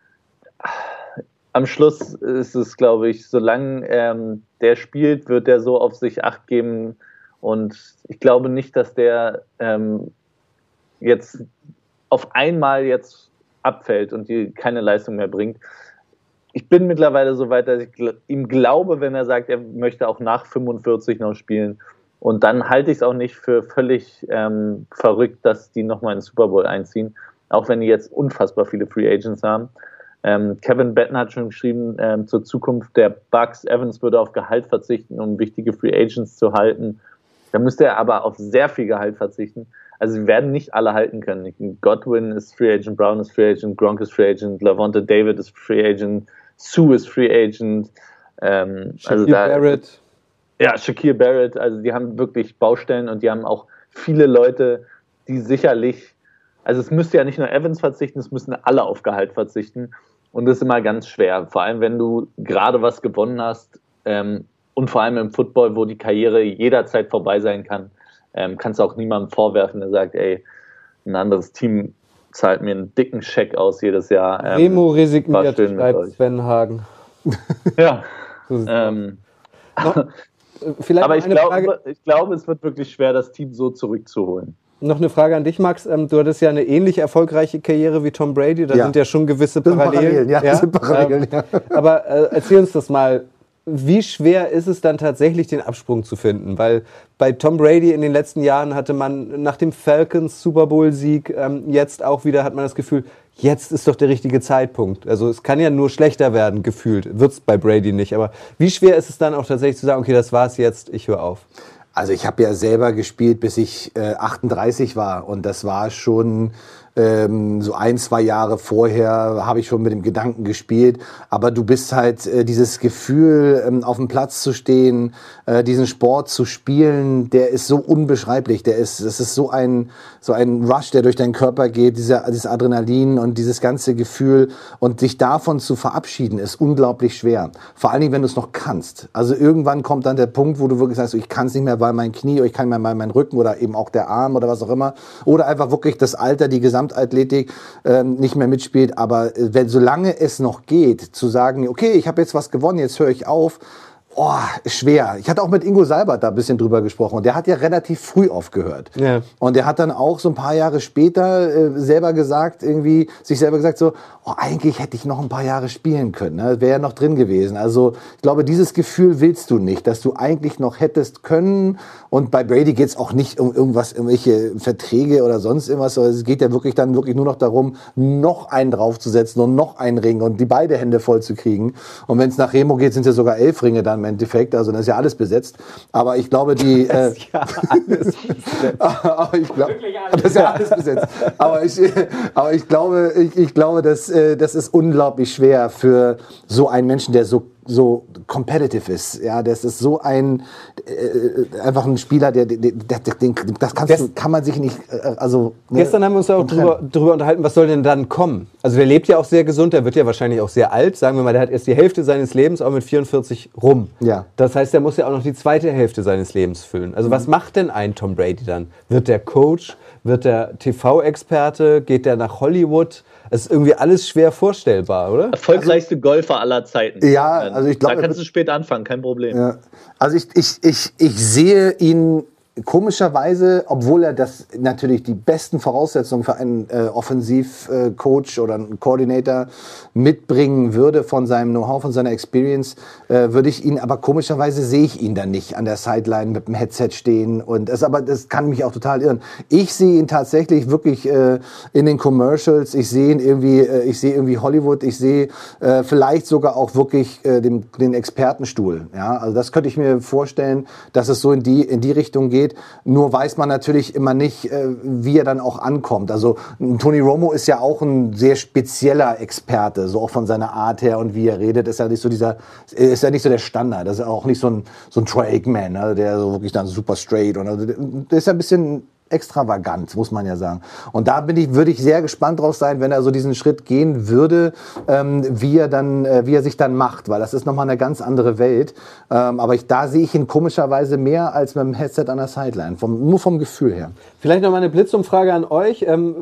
Am Schluss ist es, glaube ich, solange der spielt, wird der so auf sich Acht geben. Und ich glaube nicht, dass der jetzt auf einmal jetzt abfällt und die keine Leistung mehr bringt. Ich bin mittlerweile so weit, dass ich ihm glaube, wenn er sagt, er möchte auch nach 45 noch spielen. Und dann halte ich es auch nicht für völlig verrückt, dass die nochmal in den Super Bowl einziehen, auch wenn die jetzt unfassbar viele Free Agents haben. Kevin Betten hat schon geschrieben, zur Zukunft der Bucks, Evans würde auf Gehalt verzichten, um wichtige Free Agents zu halten. Da müsste er aber auf sehr viel Gehalt verzichten. Also sie werden nicht alle halten können. Godwin ist Free Agent, Brown ist Free Agent, Gronk ist Free Agent, Lavonte David ist Free Agent, Sue ist Free Agent. Barrett. Ja, Shaquille Barrett. Also die haben wirklich Baustellen und die haben auch viele Leute, die sicherlich, also es müsste ja nicht nur Evans verzichten, es müssen alle auf Gehalt verzichten. Und das ist immer ganz schwer. Vor allem, wenn du gerade was gewonnen hast und vor allem im Football, wo die Karriere jederzeit vorbei sein kann, kannst du auch niemandem vorwerfen, der sagt, ey, ein anderes Team zahlt mir einen dicken Scheck aus jedes Jahr. Remo resigniert, schreibt Sven Hagen. Ja. Vielleicht aber ich glaube, es wird wirklich schwer, das Team so zurückzuholen. Noch eine Frage an dich, Max. Du hattest ja eine ähnlich erfolgreiche Karriere wie Tom Brady. Da sind ja schon gewisse Parallelen. Aber erzähl uns das mal. Wie schwer ist es dann tatsächlich, den Absprung zu finden? Weil bei Tom Brady in den letzten Jahren hatte man nach dem Falcons Super Bowl Sieg jetzt auch wieder, hat man das Gefühl, jetzt ist doch der richtige Zeitpunkt. Also es kann ja nur schlechter werden, gefühlt. Wird's bei Brady nicht. Aber wie schwer ist es dann auch tatsächlich zu sagen, okay, das war's jetzt, ich höre auf? Also ich habe ja selber gespielt, bis ich 38 war und das war schon so 1-2 Jahre vorher habe ich schon mit dem Gedanken gespielt, aber du bist halt dieses Gefühl, auf dem Platz zu stehen, diesen Sport zu spielen, der ist so unbeschreiblich, das ist so ein Rush, der durch deinen Körper geht, dieses Adrenalin und dieses ganze Gefühl und sich davon zu verabschieden, ist unglaublich schwer. Vor allen Dingen, wenn du es noch kannst. Also irgendwann kommt dann der Punkt, wo du wirklich sagst, ich kann es nicht mehr, weil mein Knie, oder ich kann nicht mehr, weil mein Rücken oder eben auch der Arm oder was auch immer oder einfach wirklich das Alter, die Gesamtathletik nicht mehr mitspielt, aber solange es noch geht, zu sagen, okay, ich habe jetzt was gewonnen, jetzt höre ich auf, schwer. Ich hatte auch mit Ingo Seibert da ein bisschen drüber gesprochen und der hat ja relativ früh aufgehört. Ja. Und der hat dann auch so ein paar Jahre später sich selber gesagt, so, eigentlich hätte ich noch ein paar Jahre spielen können. Ne? Wäre ja noch drin gewesen. Also ich glaube, dieses Gefühl willst du nicht, dass du eigentlich noch hättest können. Und bei Brady geht es auch nicht um irgendwelche Verträge oder sonst irgendwas. Es geht ja wirklich nur noch darum, noch einen draufzusetzen und noch einen Ring und die beide Hände voll zu kriegen. Und wenn es nach Remo geht, sind es ja sogar 11 Ringe dann im Endeffekt, also das ist ja alles besetzt. Aber ich glaube, die... Das ist ja alles besetzt. aber ich glaube, Wirklich alles. das ist ja alles besetzt. Aber ich glaube, das ist unglaublich schwer für so einen Menschen, der so competitive ist. Ja, das ist so einfach ein Spieler, kann man sich nicht, Gestern haben wir uns ja auch drüber unterhalten, was soll denn dann kommen? Also der lebt ja auch sehr gesund, der wird ja wahrscheinlich auch sehr alt. Sagen wir mal, der hat erst die Hälfte seines Lebens, auch mit 44 rum. Ja. Das heißt, der muss ja auch noch die zweite Hälfte seines Lebens füllen. Also was macht denn ein Tom Brady dann? Wird der Coach? Wird der TV-Experte? Geht der nach Hollywood? Es ist irgendwie alles schwer vorstellbar, oder? Erfolgreichste Golfer aller Zeiten. Ja, also ich glaube... Da kannst du spät anfangen, kein Problem. Ja. Also ich sehe ihn komischerweise, obwohl er das natürlich die besten Voraussetzungen für einen Offensivcoach oder einen Coordinator mitbringen würde von seinem Know-how, von seiner Experience, würde ich ihn, aber komischerweise sehe ich ihn dann nicht an der Sideline mit dem Headset stehen aber das kann mich auch total irren. Ich sehe ihn tatsächlich wirklich in den Commercials, ich sehe ihn irgendwie Hollywood, ich sehe vielleicht sogar auch wirklich den Expertenstuhl. Ja, also das könnte ich mir vorstellen, dass es so in die Richtung geht. Nur weiß man natürlich immer nicht, wie er dann auch ankommt. Also Tony Romo ist ja auch ein sehr spezieller Experte, so auch von seiner Art her und wie er redet, ist ja nicht so der Standard. Das ist auch nicht so ein Troy Aikman, ne, der so wirklich dann super straight der ist ja ein bisschen extravagant, muss man ja sagen. Und da würde ich sehr gespannt drauf sein, wenn er so diesen Schritt gehen würde, wie er sich dann macht, weil das ist nochmal eine ganz andere Welt. Aber da sehe ich ihn komischerweise mehr als mit dem Headset an der Sideline, nur vom Gefühl her. Vielleicht noch mal eine Blitzumfrage an euch.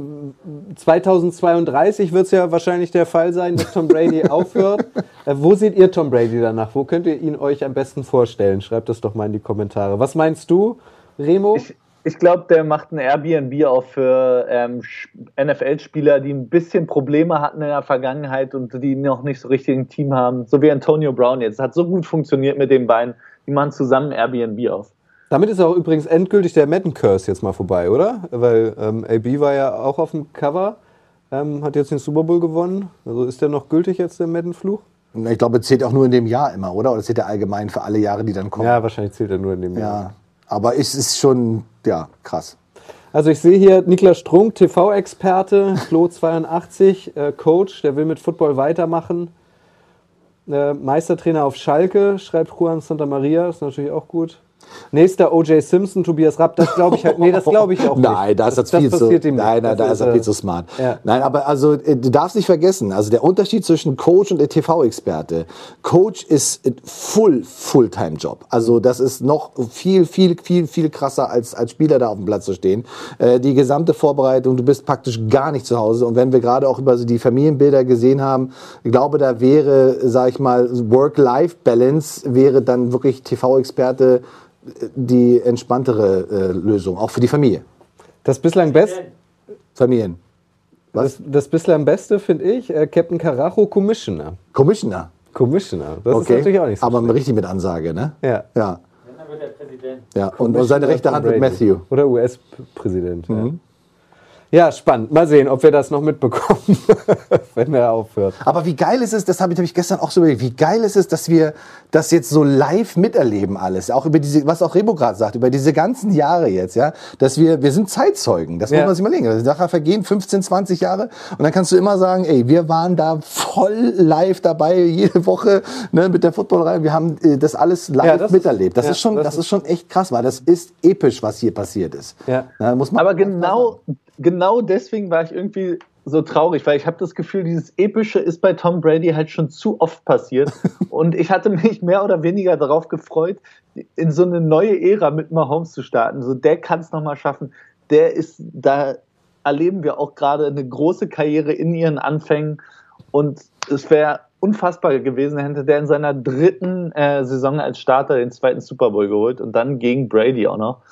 2032 wird es ja wahrscheinlich der Fall sein, dass Tom Brady aufhört. Wo seht ihr Tom Brady danach? Wo könnt ihr ihn euch am besten vorstellen? Schreibt das doch mal in die Kommentare. Was meinst du, Remo? Ich glaube, der macht ein Airbnb auf für NFL-Spieler, die ein bisschen Probleme hatten in der Vergangenheit und die noch nicht so richtig ein Team haben. So wie Antonio Brown jetzt. Hat so gut funktioniert mit den beiden. Die machen zusammen ein Airbnb auf. Damit ist auch übrigens endgültig der Madden-Curse jetzt mal vorbei, oder? Weil AB war ja auch auf dem Cover, hat jetzt den Super Bowl gewonnen. Also ist der noch gültig jetzt, der Madden-Fluch? Ich glaube, zählt auch nur in dem Jahr immer, oder? Oder zählt er allgemein für alle Jahre, die dann kommen? Ja, wahrscheinlich zählt er nur in dem Jahr. Ja, aber es ist schon, ja, krass. Also ich sehe hier Niklas Strunk, TV-Experte, Flo82, Coach, der will mit Football weitermachen. Meistertrainer auf Schalke, schreibt Juan Santa Maria, ist natürlich auch gut. Nächster O.J. Simpson, Tobias Rapp, das glaube ich halt, nee, das glaube ich auch nicht. Nein, da ist er viel zu smart. Ja. Nein, aber also du darfst nicht vergessen, also der Unterschied zwischen Coach und der TV-Experte. Coach ist Fulltime-Job. Also das ist noch viel krasser als Spieler da auf dem Platz zu stehen. Die gesamte Vorbereitung, du bist praktisch gar nicht zu Hause. Und wenn wir gerade auch über die Familienbilder gesehen haben, ich glaube, da wäre, sag ich mal, Work-Life-Balance wäre dann wirklich TV-Experte die entspanntere Lösung, auch für die Familie. Das bislang Beste? Familien. Was? Das bislang Beste finde ich, Captain Carajo, Commissioner. Commissioner? Commissioner, das ist natürlich auch nicht so aber schlecht. richtig mit Ansage, ne? Ja. Dann wird der Präsident. Ja, und seine rechte Hand wird Matthew. Oder US-Präsident, ja. Ja, spannend. Mal sehen, ob wir das noch mitbekommen, wenn er aufhört. Aber wie geil ist es, das habe ich gestern auch so überlegt, wie geil ist es, dass wir das jetzt so live miterleben alles. Auch über was auch Remo gerade sagt, über diese ganzen Jahre jetzt, ja. Dass wir sind Zeitzeugen, das muss man sich mal legen. Nachher vergehen 15, 20 Jahre und dann kannst du immer sagen, ey, wir waren da voll live dabei, jede Woche, ne, mit der Footballerei. Wir haben das alles live miterlebt. Das ist schon echt krass, weil das ist episch, was hier passiert ist. Ja. Muss man aber genau deswegen war ich irgendwie so traurig, weil ich habe das Gefühl, dieses Epische ist bei Tom Brady halt schon zu oft passiert und ich hatte mich mehr oder weniger darauf gefreut, in so eine neue Ära mit Mahomes zu starten. So, der kann es nochmal schaffen. Da erleben wir auch gerade eine große Karriere in ihren Anfängen und es wäre unfassbar gewesen, hätte der in seiner dritten Saison als Starter den zweiten Super Bowl geholt und dann gegen Brady auch noch.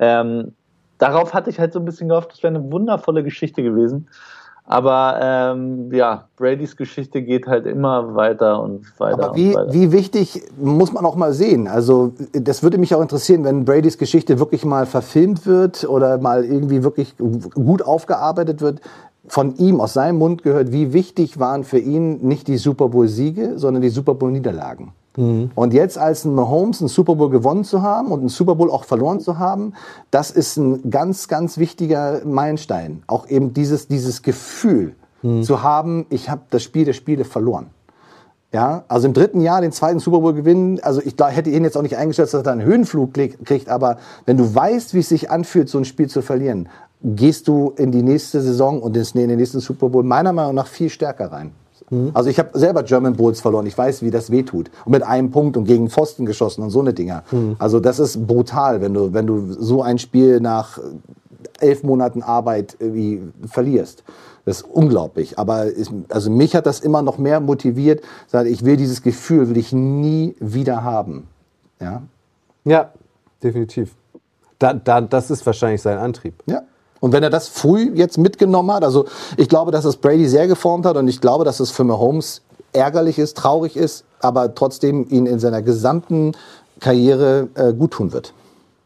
Darauf hatte ich halt so ein bisschen gehofft, das wäre eine wundervolle Geschichte gewesen. Aber Bradys Geschichte geht halt immer weiter und weiter. Aber wie wichtig, muss man auch mal sehen. Also das würde mich auch interessieren, wenn Bradys Geschichte wirklich mal verfilmt wird oder mal irgendwie wirklich gut aufgearbeitet wird. Von ihm, aus seinem Mund gehört, wie wichtig waren für ihn nicht die Super Bowl-Siege, sondern die Super Bowl-Niederlagen. Und jetzt als ein Mahomes einen Super Bowl gewonnen zu haben und einen Super Bowl auch verloren zu haben, das ist ein ganz, ganz wichtiger Meilenstein. Auch eben dieses Gefühl zu haben, ich habe das Spiel der Spiele verloren. Ja, also im 3. Jahr den 2. Super Bowl gewinnen, also ich hätte ihn jetzt auch nicht eingeschätzt, dass er einen Höhenflug kriegt, aber wenn du weißt, wie es sich anfühlt, so ein Spiel zu verlieren, gehst du in die nächste Saison und in den nächsten Super Bowl meiner Meinung nach viel stärker rein. Also ich habe selber German Bowls verloren, ich weiß, wie das wehtut. Und mit einem Punkt und gegen Pfosten geschossen und so eine Dinger. Also das ist brutal, wenn du so ein Spiel nach 11 Monaten Arbeit irgendwie verlierst. Das ist unglaublich. Aber also mich hat das immer noch mehr motiviert. Ich will dieses Gefühl, will ich nie wieder haben. Ja, definitiv. Das ist wahrscheinlich sein Antrieb. Ja. Und wenn er das früh jetzt mitgenommen hat, also ich glaube, dass es Brady sehr geformt hat und ich glaube, dass es für Mahomes ärgerlich ist, traurig ist, aber trotzdem ihn in seiner gesamten Karriere gut tun wird.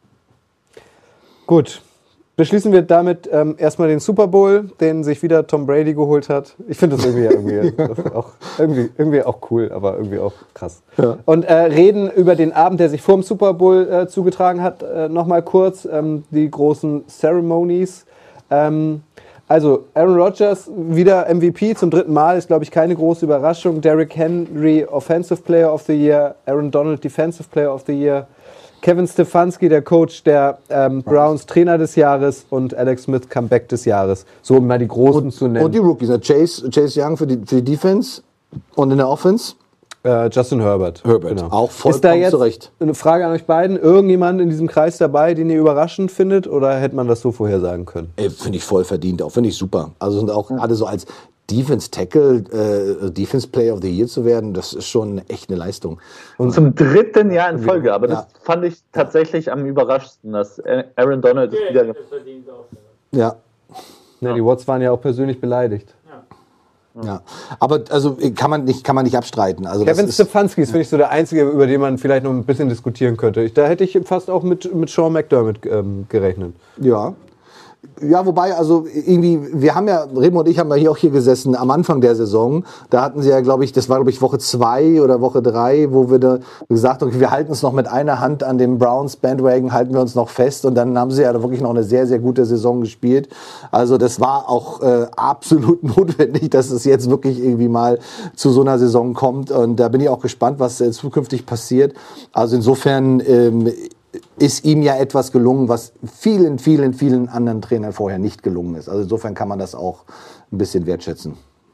Gut. Beschließen wir damit erstmal den Super Bowl, den sich wieder Tom Brady geholt hat. Ich finde das irgendwie auch cool, aber irgendwie auch krass. Ja. Und reden über den Abend, der sich vor dem Super Bowl zugetragen hat, nochmal kurz. Die großen Ceremonies. Also Aaron Rodgers wieder MVP zum 3. Mal, ist glaube ich keine große Überraschung. Derrick Henry Offensive Player of the Year, Aaron Donald Defensive Player of the Year. Kevin Stefanski, der Coach der Browns, Trainer des Jahres und Alex Smith, Comeback des Jahres. So um mal die Großen zu nennen. Und die Rookies, Chase Young für die Defense und in der Offense? Justin Herbert. Genau. Auch vollkommen ist da jetzt zurecht. Eine Frage an euch beiden. Irgendjemand in diesem Kreis dabei, den ihr überraschend findet? Oder hätte man das so vorhersagen können? Finde ich voll verdient. Auch finde ich super. Also sind auch gerade so als Defense Tackle, Defense Player of the Year zu werden, das ist schon echt eine Leistung. Und zum 3. Jahr in Folge, aber das fand ich tatsächlich am überraschendsten, dass Aaron Donald das wieder verdient auch. Ja. Die Watts waren ja auch persönlich beleidigt. Ja, aber also kann man nicht abstreiten. Also Kevin Stefanski ist, finde ich, so der Einzige, über den man vielleicht noch ein bisschen diskutieren könnte. Da hätte ich fast auch mit Sean McDermott gerechnet. Ja, wobei, also irgendwie, Remo und ich haben ja hier gesessen am Anfang der Saison. Da hatten sie ja, glaube ich, das war, Woche 2 oder Woche 3, wo wir da gesagt haben, okay, wir halten uns noch mit einer Hand an dem Browns Bandwagon, halten wir uns noch fest. Und dann haben sie ja wirklich noch eine sehr, sehr gute Saison gespielt. Also das war auch absolut notwendig, dass es jetzt wirklich irgendwie mal zu so einer Saison kommt. Und da bin ich auch gespannt, was zukünftig passiert. Also insofern ist ihm ja etwas gelungen, was vielen, vielen, vielen anderen Trainern vorher nicht gelungen ist. Also insofern kann man das auch ein bisschen wertschätzen.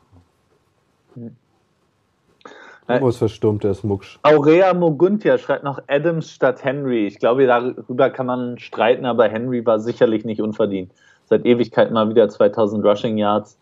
Wo ist verstummt, der ist mucksch. Aurea Moguntia schreibt noch Adams statt Henry. Ich glaube, darüber kann man streiten, aber Henry war sicherlich nicht unverdient. Seit Ewigkeit mal wieder 2000 Rushing Yards.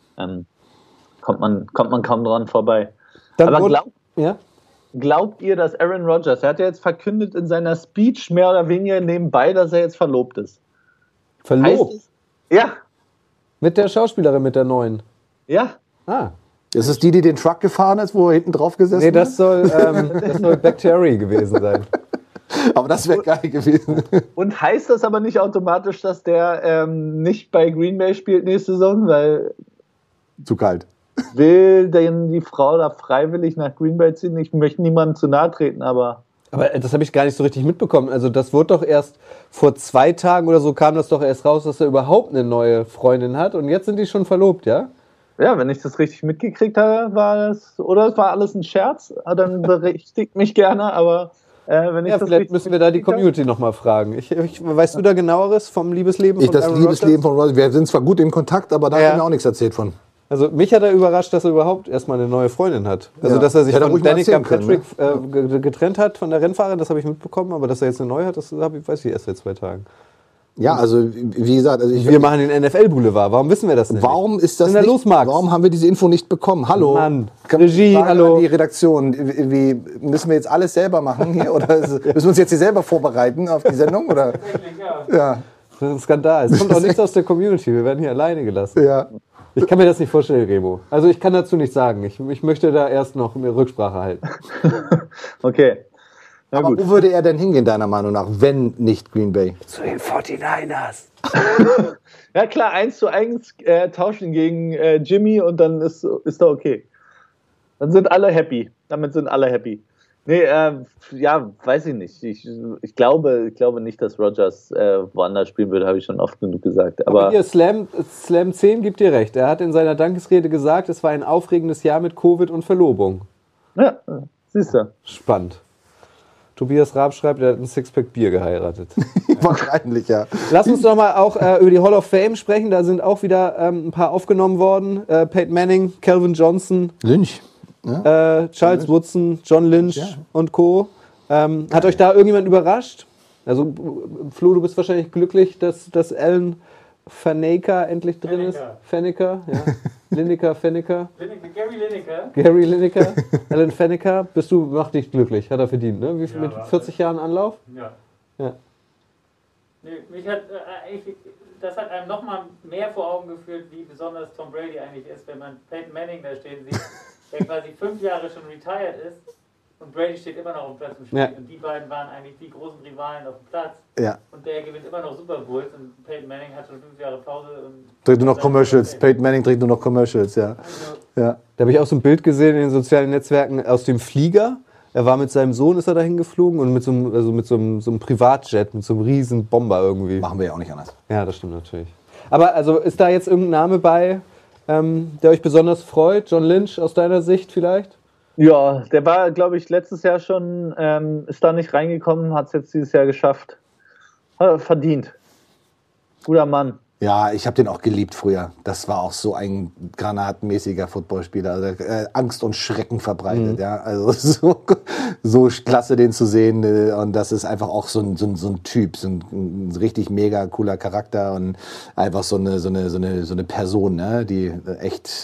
Kommt man kaum dran vorbei. Aber glaubt ihr, dass Aaron Rodgers, er hat ja jetzt verkündet in seiner Speech mehr oder weniger nebenbei, dass er jetzt verlobt ist? Verlobt? Ja. Mit der Schauspielerin, mit der neuen? Ja. Ist es die den Truck gefahren ist, wo er hinten drauf gesessen ist? Nee, das soll Bacteria gewesen sein. Aber das wäre geil gewesen. Und heißt das aber nicht automatisch, dass der nicht bei Green Bay spielt nächste Saison, weil... Zu kalt. Will denn die Frau da freiwillig nach Green Bay ziehen? Ich möchte niemandem zu nahe treten, aber das habe ich gar nicht so richtig mitbekommen. Also das wurde doch erst vor 2 Tagen oder so, kam das doch erst raus, dass er überhaupt eine neue Freundin hat. Und jetzt sind die schon verlobt, ja? Ja, wenn ich das richtig mitgekriegt habe, es war alles ein Scherz, dann berichtigt mich gerne, aber wenn ich das vielleicht müssen wir da die Community nochmal fragen. Weißt du da genaueres vom Liebesleben von Aaron Rodgers? Das Liebesleben von Rodgers, wir sind zwar gut im Kontakt, aber da haben wir auch nichts erzählt von. Also mich hat er überrascht, dass er überhaupt erstmal eine neue Freundin hat. Also dass er sich von Danica Patrick getrennt hat, von der Rennfahrerin, das habe ich mitbekommen, aber dass er jetzt eine neue hat, das weiß ich erst seit 2 Tagen. Ja, also wie gesagt, wir machen den NFL-Boulevard. Warum wissen wir das nicht? Warum ist das nicht? Warum haben wir diese Info nicht bekommen? Hallo, Mann. Regie, hallo. Die Redaktion. Müssen wir jetzt alles selber machen hier oder müssen wir uns jetzt hier selber vorbereiten auf die Sendung oder? Ja. Das ist ein Skandal. Es kommt auch nichts aus der Community. Wir werden hier alleine gelassen. Ja. Ich kann mir das nicht vorstellen, Remo. Also ich kann dazu nichts sagen. Ich möchte da erst noch eine Rücksprache halten. Okay. Aber wo würde er denn hingehen, deiner Meinung nach, wenn nicht Green Bay? Zu den 49ers. Ja klar, 1:1 tauschen gegen Jimmy und dann ist da okay. Dann sind alle happy. Damit sind alle happy. Nee, ja, weiß ich nicht. Ich glaube nicht, dass Rodgers woanders spielen würde, habe ich schon oft genug gesagt. Aber hier, Slam 10 gibt dir recht. Er hat in seiner Dankesrede gesagt, es war ein aufregendes Jahr mit Covid und Verlobung. ja, siehst du. Spannend. Tobias Raab schreibt, er hat ein Sixpack Bier geheiratet. Wahrscheinlich, ja. Lass uns doch mal auch über die Hall of Fame sprechen. Da sind auch wieder ein paar aufgenommen worden. Peyton Manning, Calvin Johnson, Lynch. Charles Woodson, John Lynch und Co. Hat euch da irgendjemand überrascht? Also Flo, du bist wahrscheinlich glücklich, dass Alan Faneca endlich drin ist. Faneca, ja. Faneca. Gary Lineker. Alan Faneca. Macht dich glücklich, hat er verdient, ne? Wie viel, mit 40 Jahren Anlauf? Ja. Ja. Nee, das hat einem nochmal mehr vor Augen geführt, wie besonders Tom Brady eigentlich ist, wenn man Peyton Manning da stehen sieht, der quasi 5 Jahre schon retired ist und Brady steht immer noch auf dem Platz im Spiel. Ja. Und die beiden waren eigentlich die großen Rivalen auf dem Platz. Ja. Und der gewinnt immer noch Super Bowls und Peyton Manning hat schon 5 Jahre Pause. Und dreht nur noch Commercials. Peyton Manning dreht nur noch Commercials, ja. Also, ja. Da habe ich auch so ein Bild gesehen in den sozialen Netzwerken aus dem Flieger. Er war mit seinem Sohn, ist er dahin geflogen und mit so einem Privatjet, mit so einem riesen Bomber irgendwie. Machen wir ja auch nicht anders. Ja, das stimmt natürlich. Aber also ist da jetzt irgendein Name bei, der euch besonders freut? John Lynch aus deiner Sicht vielleicht? Ja, der war, glaube ich, letztes Jahr schon, ist da nicht reingekommen, hat es jetzt dieses Jahr geschafft. Verdient. Guter Mann. Ja, ich habe den auch geliebt früher. Das war auch so ein granatenmäßiger Footballspieler. Also, Angst und Schrecken verbreitet. Ja, also so klasse, den zu sehen. Und das ist einfach auch so ein Typ, so ein richtig mega cooler Charakter und einfach so eine Person, ne, die echt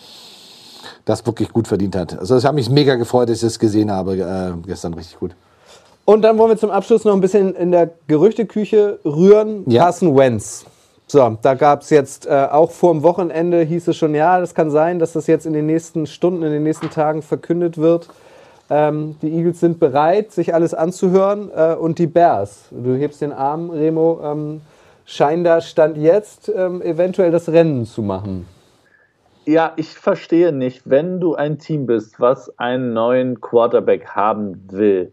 das wirklich gut verdient hat. Also es hat mich mega gefreut, dass ich das gesehen habe gestern, richtig gut. Und dann wollen wir zum Abschluss noch ein bisschen in der Gerüchteküche rühren. Ja. Carson Wentz. So, da gab es jetzt auch vor dem Wochenende, hieß es schon, ja, das kann sein, dass das jetzt in den nächsten Stunden, in den nächsten Tagen verkündet wird. Die Eagles sind bereit, sich alles anzuhören. Und die Bears, du hebst den Arm, Remo, scheinen da Stand jetzt eventuell das Rennen zu machen. Ja, ich verstehe nicht, wenn du ein Team bist, was einen neuen Quarterback haben will,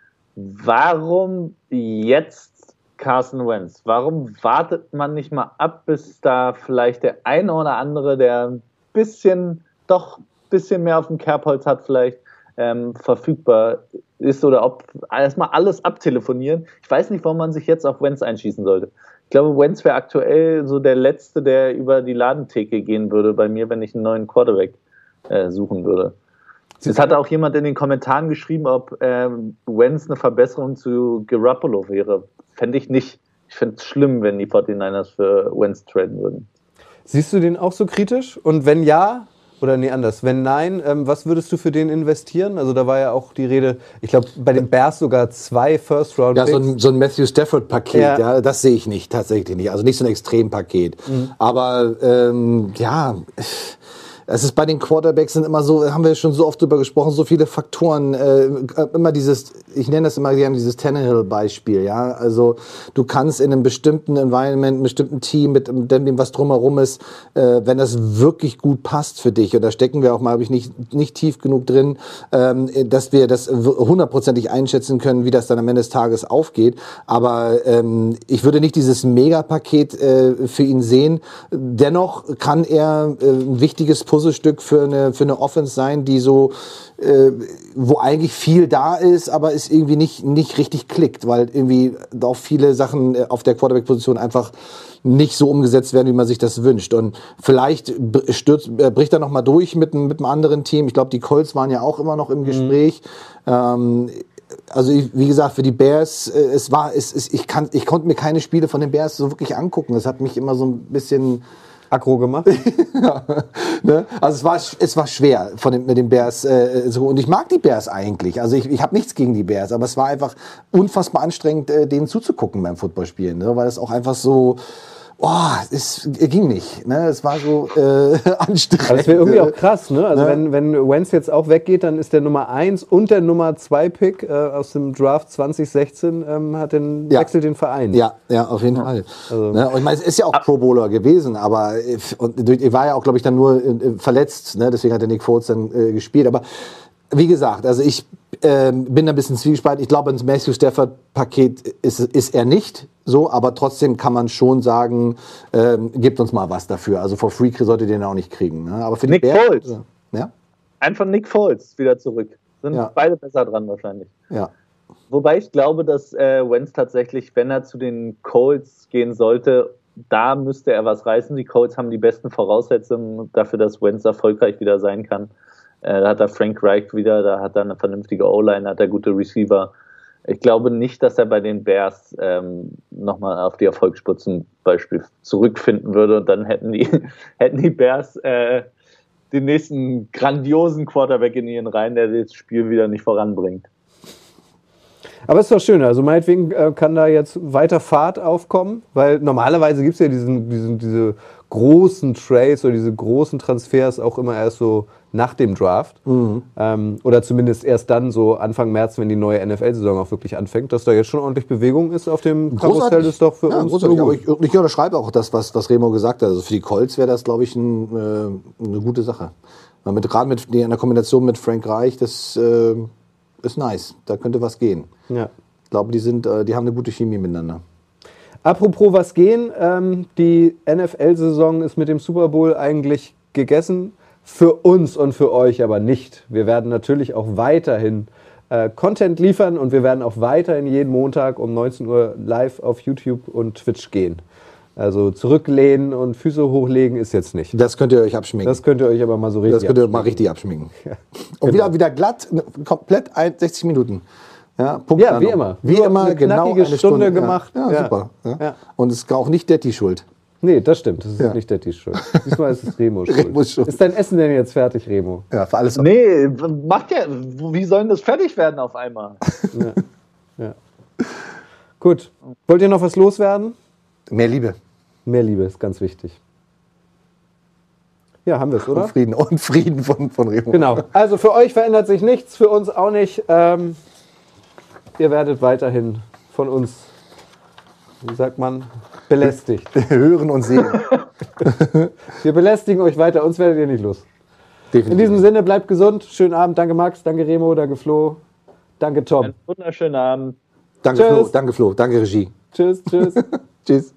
warum jetzt Carson Wentz? Warum wartet man nicht mal ab, bis da vielleicht der eine oder andere, der ein bisschen mehr auf dem Kerbholz hat, vielleicht verfügbar ist oder ob erstmal alles abtelefonieren. Ich weiß nicht, warum man sich jetzt auf Wentz einschießen sollte. Ich glaube, Wentz wäre aktuell so der Letzte, der über die Ladentheke gehen würde bei mir, wenn ich einen neuen Quarterback suchen würde. Es hat auch jemand in den Kommentaren geschrieben, ob Wentz eine Verbesserung zu Garoppolo wäre. Fände ich nicht. Ich fände es schlimm, wenn die 49ers für Wentz traden würden. Siehst du den auch so kritisch? Und wenn ja, oder nee, anders, wenn nein, was würdest du für den investieren? Also da war ja auch die Rede, ich glaube bei den Bears sogar 2 First-Round-Picks. Ja, so ein Matthew Stafford-Paket, ja, das sehe ich nicht, tatsächlich nicht. Also nicht so ein Extrem-Paket. Aber ja, es ist bei den Quarterbacks sind immer so, haben wir schon so oft drüber gesprochen, so viele Faktoren, immer dieses, ich nenne das immer gerne dieses Tannehill-Beispiel, ja, also du kannst in einem bestimmten Environment, einem bestimmten Team, mit dem was drumherum ist, wenn das wirklich gut passt für dich, und da stecken wir auch mal, habe ich nicht tief genug drin, dass wir das 100%ig einschätzen können, wie das dann am Ende des Tages aufgeht, aber ich würde nicht dieses Megapaket für ihn sehen, dennoch kann er ein wichtiges Puzzlestück für eine Offense sein, die so, wo eigentlich viel da ist, aber es irgendwie nicht richtig klickt, weil irgendwie auch viele Sachen auf der Quarterback-Position einfach nicht so umgesetzt werden, wie man sich das wünscht. Und vielleicht bricht er noch mal durch mit einem anderen Team. Ich glaube, die Colts waren ja auch immer noch im Gespräch. Also wie gesagt, für die Bears, ich konnte mir keine Spiele von den Bears so wirklich angucken. Das hat mich immer so ein bisschen aggro gemacht. Ja, ne? Also es war schwer mit den Bears so, und ich mag die Bears eigentlich. Also ich habe nichts gegen die Bears, aber es war einfach unfassbar anstrengend, denen zuzugucken beim Footballspielen, ne? Weil es auch einfach so, es ging nicht, ne? Es war so anstrengend. Aber das wäre irgendwie auch krass, ne? Also ne? Wenn Wentz jetzt auch weggeht, dann ist der Nummer 1 und der Nummer 2 Pick aus dem Draft 2016 wechselt den Verein. Ja, auf jeden Fall. Also. Ne? Und ich meine, es ist ja auch Pro Bowler gewesen, aber er war ja auch, glaube ich, dann nur verletzt, ne? Deswegen hat der Nick Foles dann gespielt. Aber wie gesagt, also ich bin ein bisschen zwiegespalten. Ich glaube, ins Matthew Stafford-Paket ist er nicht so, aber trotzdem kann man schon sagen, gebt uns mal was dafür. Also for free solltet ihr den auch nicht kriegen. Ne? Aber für Nick Foles. Ja? Einfach Nick Foles wieder zurück. Sind beide besser dran wahrscheinlich. Ja. Wobei ich glaube, dass Wentz tatsächlich, wenn er zu den Colts gehen sollte, da müsste er was reißen. Die Colts haben die besten Voraussetzungen dafür, dass Wentz erfolgreich wieder sein kann. Da hat er Frank Reich wieder, da hat er eine vernünftige O-Line, da hat er gute Receiver. Ich glaube nicht, dass er bei den Bears nochmal auf die Erfolgsspur zum Beispiel zurückfinden würde und dann hätten die Bears den nächsten grandiosen Quarterback in ihren Reihen, der das Spiel wieder nicht voranbringt. Aber es ist doch schön, also meinetwegen kann da jetzt weiter Fahrt aufkommen, weil normalerweise gibt es ja diese großen Trades oder diese großen Transfers auch immer erst so nach dem Draft. Oder zumindest erst dann so Anfang März, wenn die neue NFL-Saison auch wirklich anfängt, dass da jetzt schon ordentlich Bewegung ist auf dem Karussell, ist doch für uns großartig. Aber ich unterschreibe auch das, was Remo gesagt hat. Also für die Colts wäre das, glaube ich, eine gute Sache. Gerade in der Kombination mit Frank Reich, das ist nice. Da könnte was gehen. Ja. Ich glaube, die haben eine gute Chemie miteinander. Apropos was gehen, die NFL-Saison ist mit dem Super Bowl eigentlich gegessen. Für uns und für euch aber nicht. Wir werden natürlich auch weiterhin Content liefern und wir werden auch weiterhin jeden Montag um 19 Uhr live auf YouTube und Twitch gehen. Also zurücklehnen und Füße hochlegen ist jetzt nicht. Das könnt ihr euch abschminken. Das könnt ihr euch aber mal so richtig abschminken. Das könnt ihr mal richtig abschminken. Ja. Und wieder glatt, komplett 60 Minuten. Ja, ja, wie immer. Wie immer, genau eine Stunde gemacht. Ja, super. Ja. Und es ist auch nicht Detti schuld. Nee, das stimmt. Das ist nicht Dettis Schuld. Diesmal ist es Remo schuld. Ist dein Essen denn jetzt fertig, Remo? Ja, für alles. Nee, macht ja. Wie soll denn das fertig werden auf einmal? Ja. Gut. Wollt ihr noch was loswerden? Mehr Liebe. Mehr Liebe ist ganz wichtig. Ja, haben wir es, oder? Und Frieden von Remo. Genau. Also für euch verändert sich nichts, für uns auch nicht. Ihr werdet weiterhin von uns, wie sagt man, belästigt. Hören und sehen. Wir belästigen euch weiter, uns werdet ihr nicht los. Definitiv. In diesem Sinne, bleibt gesund, schönen Abend, danke Max, danke Remo, danke Flo, danke Tom. Einen wunderschönen Abend. Danke Flo, danke Regie. Tschüss. Tschüss.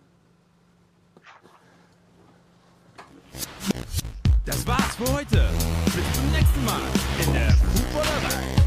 Das war's für heute. Bis zum nächsten Mal in der Footballerei.